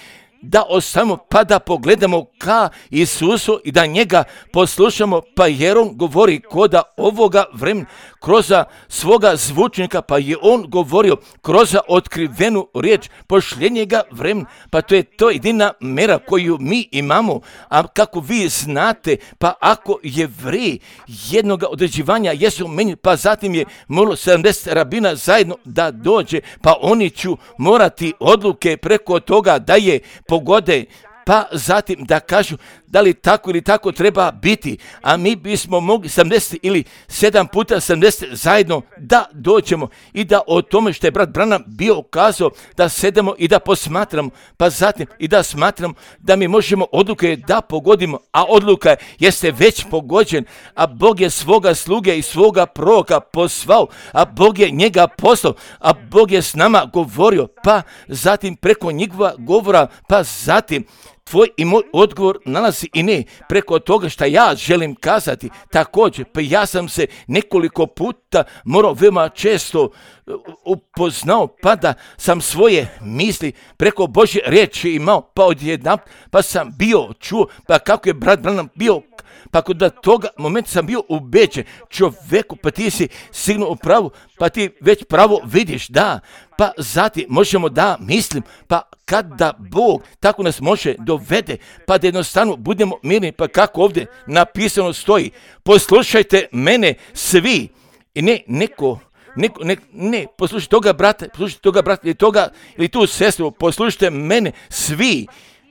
da ostavimo pa da pogledamo ka Isusu i da njega poslušamo, pa jer on govori koda ovoga vremena kroz svoga zvučnika, pa je on govorio kroz otkrivenu riječ pošljenjega vremena, pa to je to jedina mera koju mi imamo. A kako vi znate, pa ako Jevreji jednoga određivanja jesu meni, pa zatim je moralo sedamdeset rabina zajedno da dođe, pa oni ću morati odluke preko toga da je pogode, pa zatim da kažu da li tako ili tako treba biti, a mi bismo mogli sedamdeset ili sedam puta sedamdeset zajedno da dođemo i da o tome što je brat Branham bio kazao, da sedemo i da posmatramo, pa zatim i da smatramo da mi možemo odluke da pogodimo, a odluka jeste već pogođen, a Bog je svoga sluge i svoga proroka poslao, a Bog je njega poslao, a Bog je s nama govorio, pa zatim preko njegova govora, pa zatim tvoj i moj odgovor nalazi i ne preko toga što ja želim kazati. Također, pa ja sam se nekoliko puta morao veoma često upoznao, pa da sam svoje misli preko Božje riječi imao, pa odjednom, pa sam bio čuo, pa kako je brat Branham bio, pa kod toga momenta sam bio ubeđen čovjeku, pa ti si sigurno u pravu, pa ti već pravo vidiš, da, pa zatim možemo da mislim, pa kada Bog tako nas može dovede, pa da jednostavno budemo mirni, pa kako ovdje napisano stoji, poslušajte mene svi, i ne neko, neko ne, ne, poslušajte toga brata, poslušajte toga brata ili toga, ili tu sestru, poslušajte mene svi,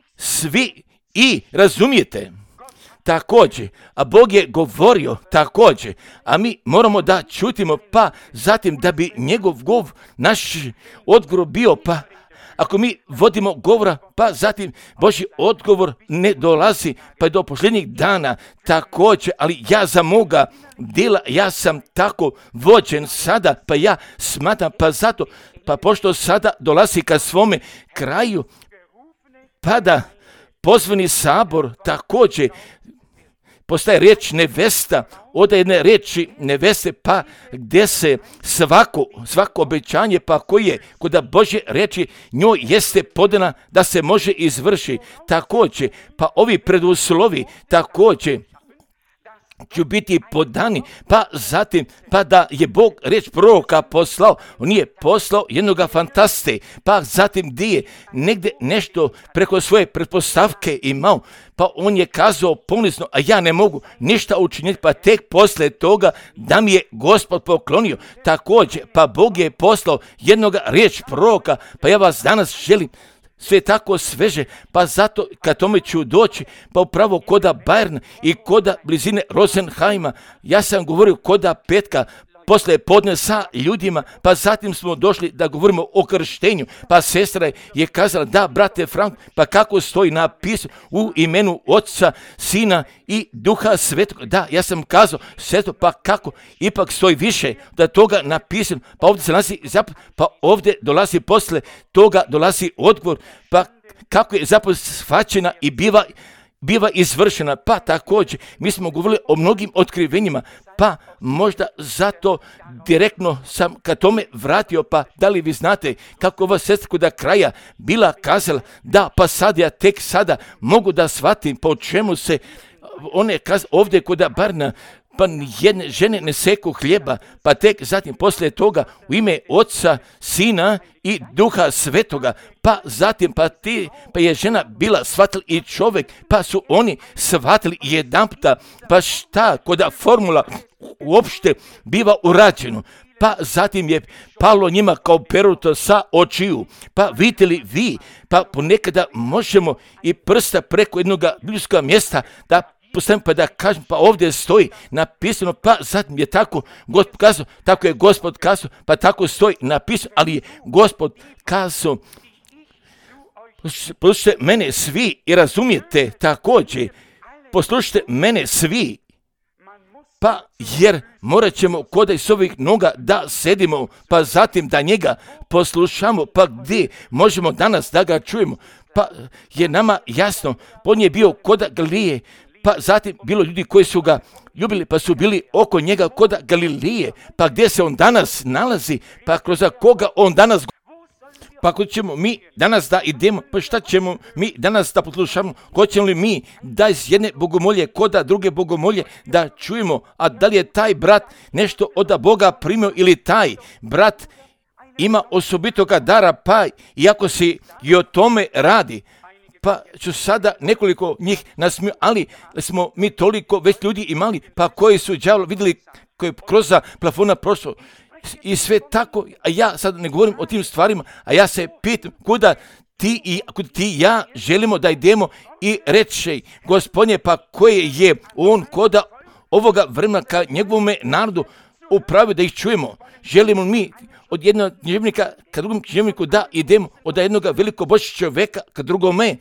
svi i razumijete. Također, a Bog je govorio također, a mi moramo da čutimo, pa zatim da bi njegov gov, naš odgovor bio, pa ako mi vodimo govora, pa zatim Božji odgovor ne dolazi, pa do posljednjih dana također, ali ja za moga djela, ja sam tako vođen sada, pa ja smatram, pa zato, pa pošto sada dolazi ka svome kraju, pa da pozvani sabor također postaje riječ nevesta, od jedne riječi neveste, pa gdje se svako, svako obećanje, pa koje je kod Božje riječi njoj jeste podana da se može izvrši. Također, pa ovi preduslovi također ću biti podani, pa zatim, pa da je Bog riječ proroka poslao, on nije poslao jednoga fantaste, pa zatim gdje je negdje nešto preko svoje pretpostavke imao, pa on je kazao ponizno, a ja ne mogu ništa učiniti, pa tek poslije toga da mi je Gospod poklonio. Također, pa Bog je poslao jednoga riječ proroka, pa ja vas danas želim sve tako sveže, pa zato kad tome ću doći, pa upravo koda Bayerna i koda blizine Rosenheima, ja sam govorio koda petka, poslije podne sa ljudima, pa zatim smo došli da govorimo o krštenju, pa sestra je kazala, da brate Frank, pa kako stoji napisano u imenu Otca, Sina i Duha Svetog. Da, ja sam kazao, sestro, pa kako, ipak stoji više da toga napisano, pa ovdje se nalazi, pa ovdje dolazi posle toga, dolazi odgovor, pa kako je zapravo shvaćena i biva biva izvršena, pa također mi smo govorili o mnogim otkrivenjima, pa možda zato direktno sam ka tome vratio, pa da li vi znate kako ova sestra kod kraja bila kazala, da pa sad ja tek sada mogu da shvatim po čemu se one kaz ovdje kod Barna, pa jedne žene ne seku hljeba, pa tek zatim poslije toga u ime Oca, Sina i Duha Svetoga, pa zatim pa ti, pa je žena bila shvatila i čovjek, pa su oni shvatili jedanputa, pa šta koda formula uopšte biva urađeno, pa zatim je palo njima kao peruto sa očiju, pa vidite li vi, pa ponekada možemo i prsta preko jednog biblijskog mjesta da postavim, pa da kažem, pa ovdje stoji napisano, pa zatim je tako Gospod kazao, tako je Gospod kazao, pa tako stoji napisano, ali je Gospod kazao, poslušajte mene svi i razumijete također, poslušajte mene svi, pa jer morat ćemo koda iz ovih noga da sedimo, pa zatim da njega poslušamo, pa gdje možemo danas da ga čujemo, pa je nama jasno, on je bio koda Galilije, pa zatim bilo ljudi koji su ga ljubili, pa su bili oko njega koda Galilije, pa gdje se on danas nalazi, pa kroz koga on danas, Pa ako ćemo mi danas da idemo, pa šta ćemo mi danas da poslušamo? Hoćemo li mi da iz jedne bogomolje koda druge bogomolje da čujemo, a da li je taj brat nešto od Boga primio ili taj brat ima osobitoga dara, pa iako se i o tome radi, pa ću sada nekoliko njih nasmiju, ali smo mi toliko već ljudi imali, pa koji su đavla vidjeli koji je kroz plafona prošlo i sve tako, a ja sad ne govorim o tim stvarima, a ja se pitam kuda ti i kuda ti i ja želimo da idemo i reći, Gospodine, pa koje je on koda ovoga vremena ka njegovome narodu upravi da ih čujemo. Želimo mi od jednog književnika ka drugom književniku da idemo, od jednog velikog Božjeg čovjeka ka drugome,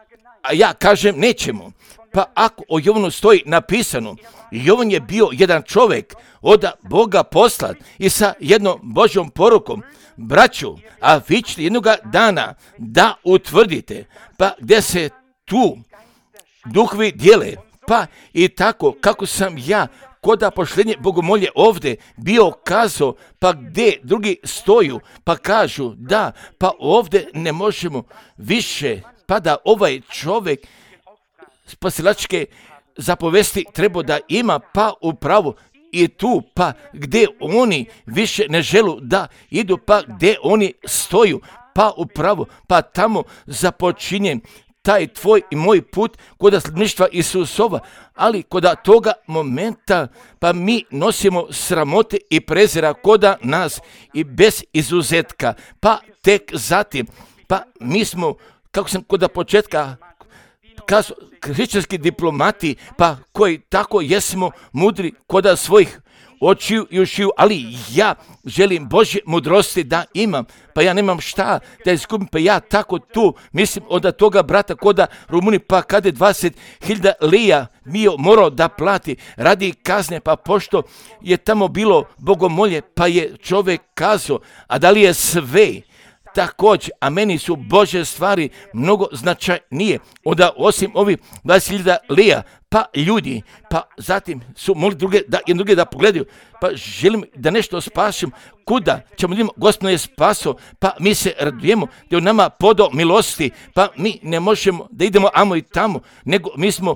a ja kažem nećemo. Pa ako o Jovanu stoji napisano, Jovan je bio jedan čovjek od Boga poslat i sa jednom Božjom porukom, braću, a vi ćete jednoga dana da utvrdite, pa gdje se tu duhovi dijele, pa i tako kako sam ja koda pošlenje bogomolje ovdje bio kazao, pa gdje drugi stoju, pa kažu da, pa ovdje ne možemo više, pa da ovaj čovjek spasilačke zapovesti treba da ima, pa upravo i tu, pa gdje oni više ne želu da idu, pa gdje oni stoju, pa upravo, pa tamo započinje taj tvoj i moj put kod sledbeništva Isusova, ali kod toga momenta pa mi nosimo sramote i prezira koda nas i bez izuzetka, pa tek zatim, pa mi smo, kako sam kod početka kazao, hrišćanski diplomati, pa koji tako jesmo mudri koda svojih očiju i ušiju, ali ja želim Božje mudrosti da imam, pa ja nemam šta da izgubim, pa ja tako tu mislim od toga brata koda Rumuni, pa kada je dvadeset hiljada lija bio morao da plati radi kazne, pa pošto je tamo bilo bogomolje, pa je čovjek kazao, a da li je sve također, a meni su Božje stvari mnogo značajnije, onda osim ovih dvadeset hiljada lija, pa ljudi, pa zatim su mogli druge da, jedne druge da pogledaju, pa želim da nešto spasim, kuda ćemo ljudima, Gospod je spaso, pa mi se radujemo, da je u nama podao milosti, pa mi ne možemo da idemo amo i tamo, nego mi smo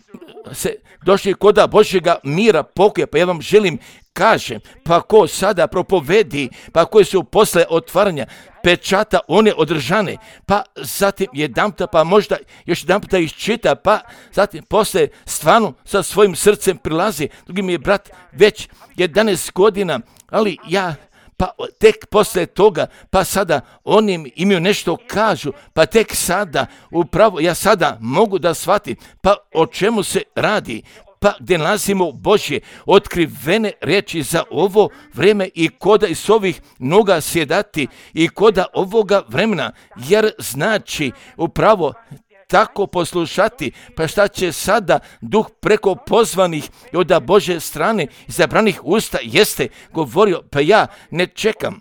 se došli koda Božjega mira, pokoja, pa ja vam želim kažem, pa ko sada propovedi, pa koji su posle otvaranja pečata one održane, pa zatim jedanputa, pa možda još jedanputa ih čita, pa zatim posle stvarno sa svojim srcem prilazi, drugi mi je brat već jedanaest godina, ali ja pa tek posle toga, pa sada oni imaju nešto kažu, pa tek sada, upravo ja sada mogu da shvatim, pa o čemu se radi, pa gdje nalazimo Božje otkrivene reči za ovo vrijeme i koda iz ovih noga sjedati i koda ovoga vremena, jer znači upravo tako poslušati, pa šta će sada duh preko pozvanih i od Božje strane izabranih usta jeste govorio, pa ja ne čekam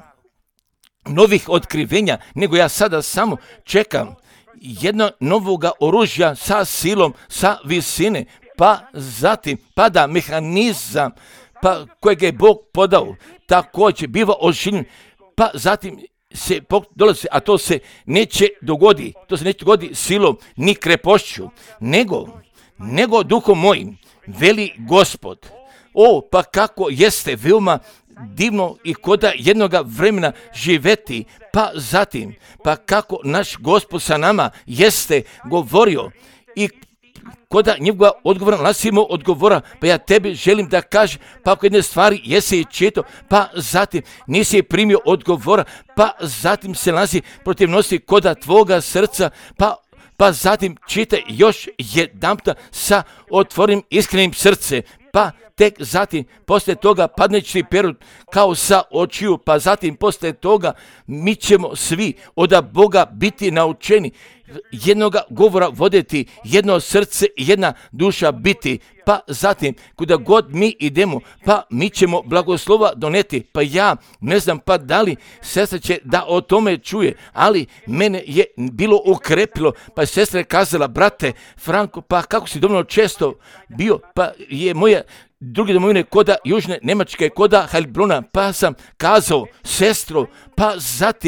novih otkrivenja, nego ja sada samo čekam jedno novoga oružja sa silom, sa visine, pa zatim pada mehanizam pa kojeg je Bog podao, također biva oživljen, pa zatim se dolazi, a to se neće dogodi, to se neće dogodi silom ni krepošću, nego, nego duhom mojim, veli Gospod. O, pa kako jeste veoma divno i koda jednoga vremena živeti, pa zatim, pa kako naš Gospod sa nama jeste govorio i koda njegova odgovora nalazimo odgovora, pa ja tebi želim da kažem, pa ako jedne stvari jesi čitao, pa zatim nisi primio odgovora, pa zatim se nalazi protivnosti koda tvoga srca, pa pa zatim čitaj još jedanputa sa otvorenim iskrenim srce, pa tek zatim poslije toga padneći perut kao sa očiju, pa zatim poslije toga mi ćemo svi od Boga biti naučeni jednoga govora voditi, jedno srce i jedna duša biti, pa zatim kuda god mi idemo, pa mi ćemo blagoslova doneti, pa ja ne znam pa da li sestra će da o tome čuje, ali mene je bilo ukrepilo, pa je sestra kazala, brate Franko, pa kako si dovoljno često bio, pa je moja druge domovine koda Južne Njemačke, koda Heilbrona, pa sam kazao, sestro, pa zatim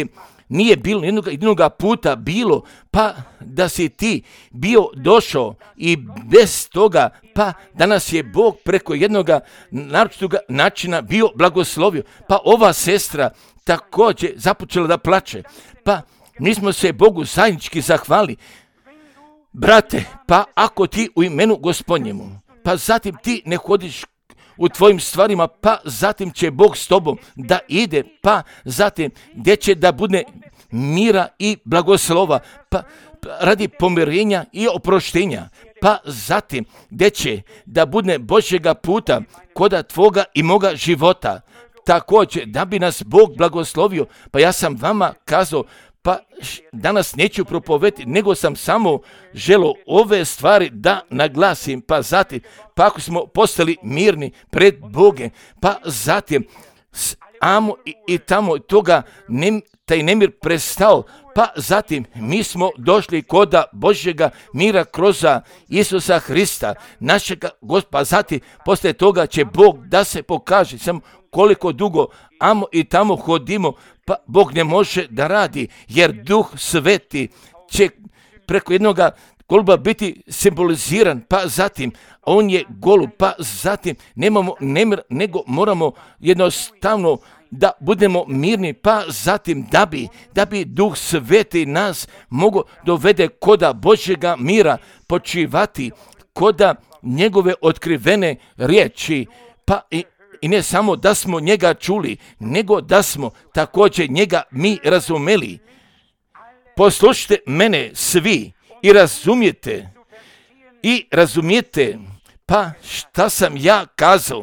nije bilo jednog, jednog puta bilo, pa da si ti bio došao i bez toga, pa danas je Bog preko jednog naročitog načina bio blagoslovio. Pa ova sestra također započela da plače. Pa mi smo se Bogu zajednički zahvali. Brate, pa ako ti u imenu Gospodnjemu, pa zatim ti ne hodiš u tvojim stvarima, pa zatim će Bog s tobom da ide, pa zatim gdje će da bude mira i blagoslova, pa, pa radi pomirenja i oproštenja, pa zatim gdje će da bude Božjega puta koda tvoga i moga života, također da bi nas Bog blagoslovio. Pa ja sam vama kazao, pa danas neću propovedati, nego sam samo želio ove stvari da naglasim, pa zatim, pa ako smo postali mirni pred Bogom, pa zatim, amo i, i tamo toga, ne, taj nemir prestao, pa zatim mi smo došli koda Božjega mira kroz Isusa Hrista, našega Gospoda, zatim poslije toga će Bog da se pokaže, samo koliko dugo amo i tamo hodimo, pa Bog ne može da radi, jer Duh Sveti će preko jednoga goluba biti simboliziran, pa zatim on je golub, pa zatim nemamo nemir, nego moramo jednostavno da budemo mirni, pa zatim da bi, da bi Duh Sveti nas mogo dovede koda Božjega mira počivati, koda njegove otkrivene riječi, pa i I ne samo da smo njega čuli, nego da smo također njega mi razumeli. Poslušajte mene svi i razumijete, i razumijete, pa šta sam ja kazao.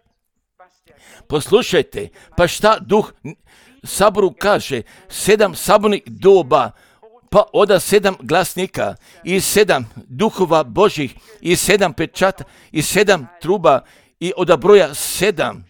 Poslušajte, pa šta Duh saboru kaže, sedam sabornih doba, pa oda sedam glasnika i sedam duhova Božih i sedam pečata i sedam truba, i od broja sedam,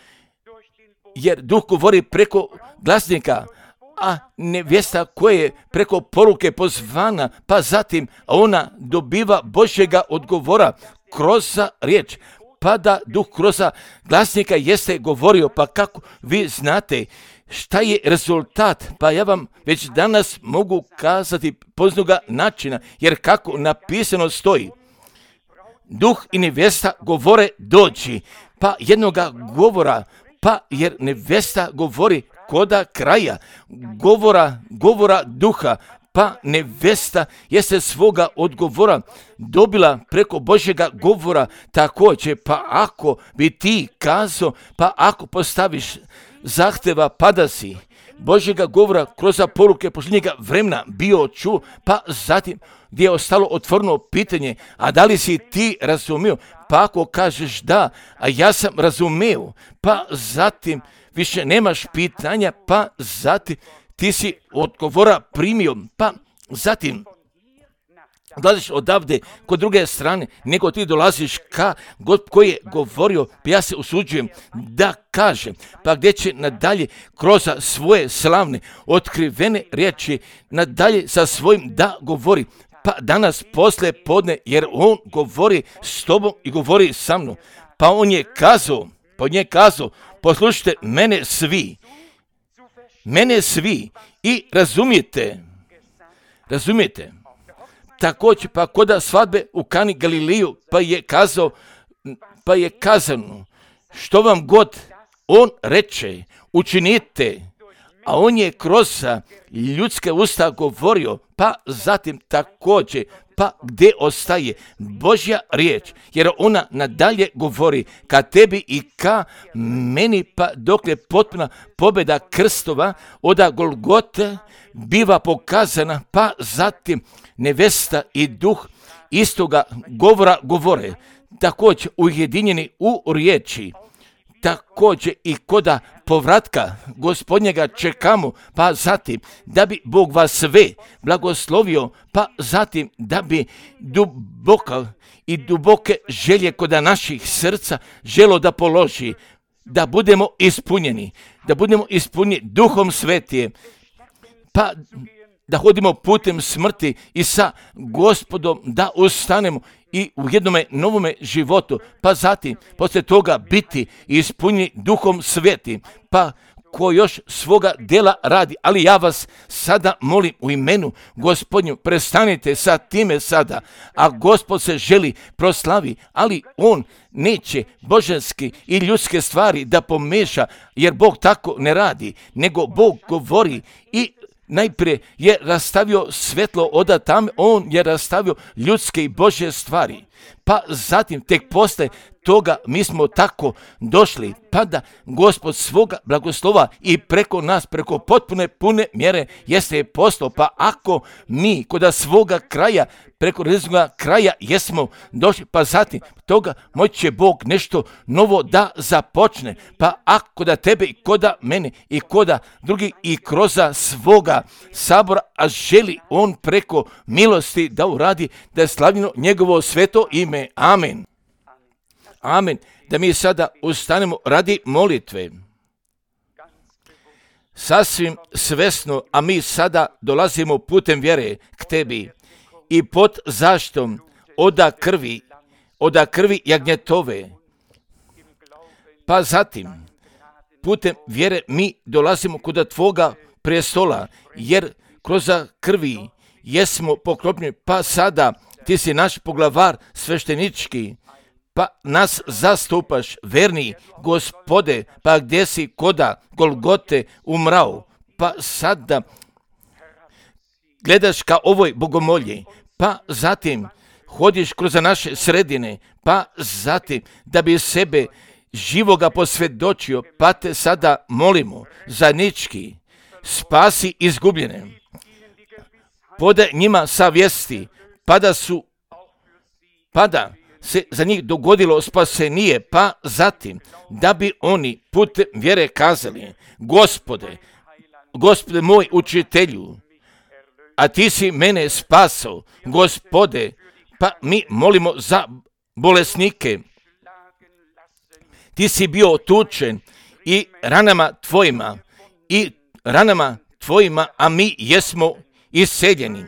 jer Duh govori preko glasnika, a nevjesta koja je preko poruke pozvana, pa zatim ona dobiva Božjega odgovora kroz riječ, pa da Duh kroz glasnika jeste govorio, pa kako vi znate šta je rezultat, pa ja vam već danas mogu kazati poznoga načina, jer kako napisano stoji, Duh i nevjesta govore dođi, pa jednoga govora, pa jer nevjesta govori koda kraja, govora, govora duha, pa nevjesta jeste svoga odgovora dobila preko Božjega govora također, pa ako bi ti kazao, pa ako postaviš zahteva, pa da si Božjega govora kroz poruke posljednjega vremena bio čuo, pa zatim gdje je ostalo otvoreno pitanje, a da li si ti razumio? Pa ako kažeš da, a ja sam razumio, pa zatim više nemaš pitanja, pa zatim ti si odgovora primio, pa zatim dolaziš odavde kod druge strane, nego ti dolaziš ka God koji je govorio, pa ja se usuđujem da kažem, pa gdje će nadalje kroz svoje slavne otkrivene riječi nadalje sa svojim da govori, pa danas posle podne, jer on govori s tobom i govori sa mnom, pa on je kazao, pa on je kazao, poslušajte mene svi, mene svi i razumijete, razumijete. Također, pa koda svadbe u Kani Galiliju, pa je kazao, pa je kazano, što vam god on reče, učinite, a on je kroz ljudske usta govorio, pa zatim također, pa gdje ostaje Božja riječ, jer ona nadalje govori ka tebi i ka meni, pa dokle potpuna pobjeda krstova od Golgote biva pokazana, pa zatim nevesta i duh istoga govora govore, također ujedinjeni u riječi, također i koda povratka Gospodnjega čekamo, pa zatim da bi Bog vas sve blagoslovio, pa zatim da bi duboko i duboke želje koda naših srca želo da položi, da budemo ispunjeni, da budemo ispunjeni Duhom Svetije, pa da hodimo putem smrti i sa Gospodom da ustanemo i u jednome novome životu, pa zatim poslije toga biti ispunjeni Duhom Svetim, pa ko još svoga dela radi, ali ja vas sada molim u imenu Gospodnju, prestanite sa time sada, a Gospod se želi proslavi, ali on neće božanske i ljudske stvari da pomeša, jer Bog tako ne radi, nego Bog govori i najprije je rastavio svetlo oda tam, on je rastavio ljudske i Božje stvari. Pa zatim tek posle toga mi smo tako došli, pa da Gospod svoga blagoslova i preko nas, preko potpune pune mjere jeste poslao. Pa ako mi kod svoga kraja, preko reznoga kraja jesmo došli, pa zatim toga moće Bog nešto novo da započne. Pa ako da tebe i koda mene i koda drugi i kroz svoga sabora, a želi on preko milosti da uradi, da je slavljeno njegovo sveto ime. Amen. Amen. Da mi sada ustanemo radi molitve. Sasvim svesno, a mi sada dolazimo putem vjere k tebi i pod zaštitom oda krvi, oda krvi jagnjetove. Pa zatim, putem vjere mi dolazimo kod tvoga prestola, jer kroz krvi jesmo poklopljeni, pa sada ti si naš poglavar sveštenički, pa nas zastupaš, verni Gospode, pa gdje si koda Golgote umrao, pa sada gledaš ka ovoj bogomolji, pa zatim hodiš kroz naše sredine, pa zatim da bi sebe živoga posvjedočio, pa te sada molimo zajednički, spasi izgubljene, podaj njima savjesti, pa da su, pa da se za njih dogodilo spasenije, pa zatim da bi oni putem vjere kazali, Gospode, Gospode moj učitelju, a ti si mene spasao, Gospode, pa mi molimo za bolesnike. Ti si bio tučen i ranama tvojima, i ranama tvojima, a mi jesmo isceljeni.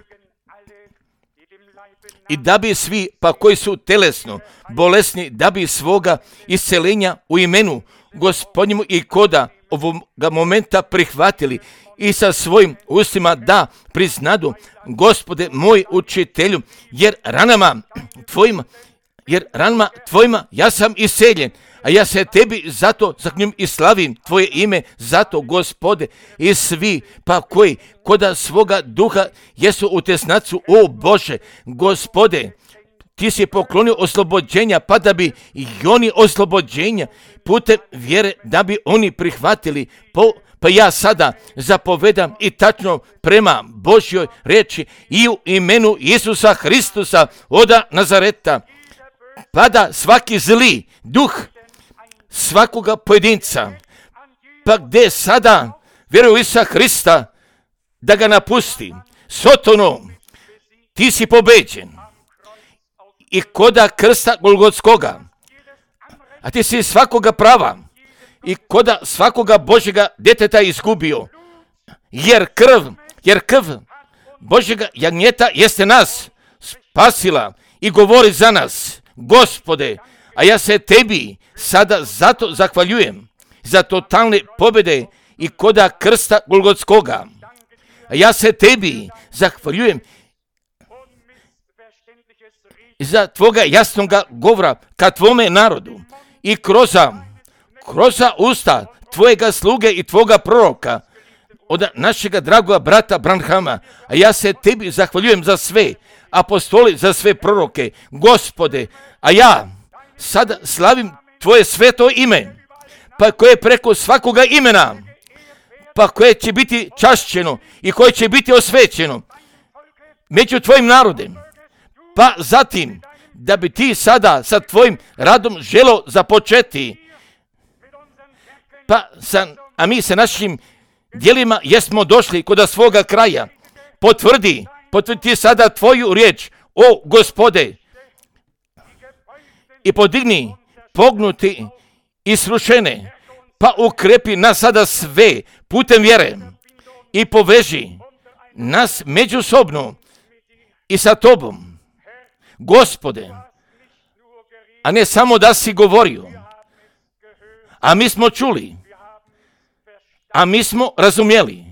I da bi svi, pa koji su telesno bolesni, da bi svoga iscelenja u imenu Gospodnjemu i koda ovoga momenta prihvatili i sa svojim ustima da priznadu, Gospode moj učitelju, jer ranama tvojima, jer ranama tvojima ja sam isceljen, a ja se tebi zato zaklinjem i slavim tvoje ime, zato Gospode, i svi pa koji koda svoga duha jesu u tesnacu, o Bože, Gospode, ti si poklonio oslobođenja, pa da bi i oni oslobođenja putem vjere, da bi oni prihvatili, po, pa ja sada zapovedam i tačno prema Božjoj reči i u imenu Isusa Hristusa oda Nazareta, pa da svaki zli duh svakoga pojedinca, pa gdje sada vjeruje u Isusa Hrista, da ga napusti. Sotono, ti si pobeđen i koda krsta Golgotskoga, a ti si svakoga prava i koda svakoga Božjega djeteta izgubio, jer krv, jer krv Božjega jagnjeta jeste nas spasila i govori za nas, Gospode, a ja se tebi sada zato zahvaljujem za totalne pobjede i koda krsta Golgotskoga. A ja se tebi zahvaljujem za tvoga jasnoga govora ka tvome narodu i kroz, kroz usta tvojega sluge i tvoga proroka od našega dragoga brata Branhama. A ja se tebi zahvaljujem za sve apostoli, za sve proroke, Gospode, a ja sada slavim tvoje sveto ime, pa koje preko svakoga imena, pa koje će biti čašćeno i koje će biti osvećeno među tvojim narodem, pa zatim da bi ti sada sa tvojim radom želo započeti, pa sa, a mi sa našim djelima jesmo došli kod svoga kraja, potvrdi, potvrdi ti sada tvoju riječ, o Gospode, i podigni pognuti i srušene, pa ukrepi nas sada sve putem vjere i poveži nas međusobno i sa tobom, Gospode, a ne samo da si govorio, a mi smo čuli, a mi smo razumjeli.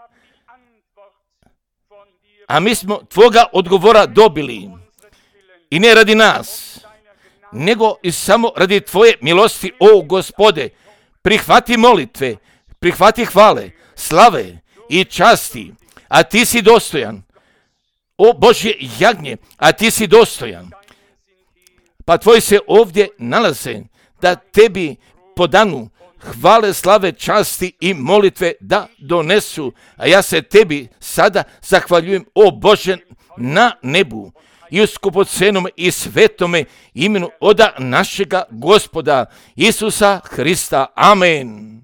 A mi smo tvoga odgovora dobili. I ne radi nas, nego i samo radi tvoje milosti, o Gospode. Prihvati molitve, prihvati hvale, slave i časti, a ti si dostojan. O Božje jagnje, a ti si dostojan. Pa tvoji se ovdje nalaze da tebi podanu hvale, slave, časti i molitve da donesu. A ja se tebi sada zahvaljujem, o Bože, na nebu i u skupocenome i svetome imenu oda našega Gospoda Isusa Hrista. Amen.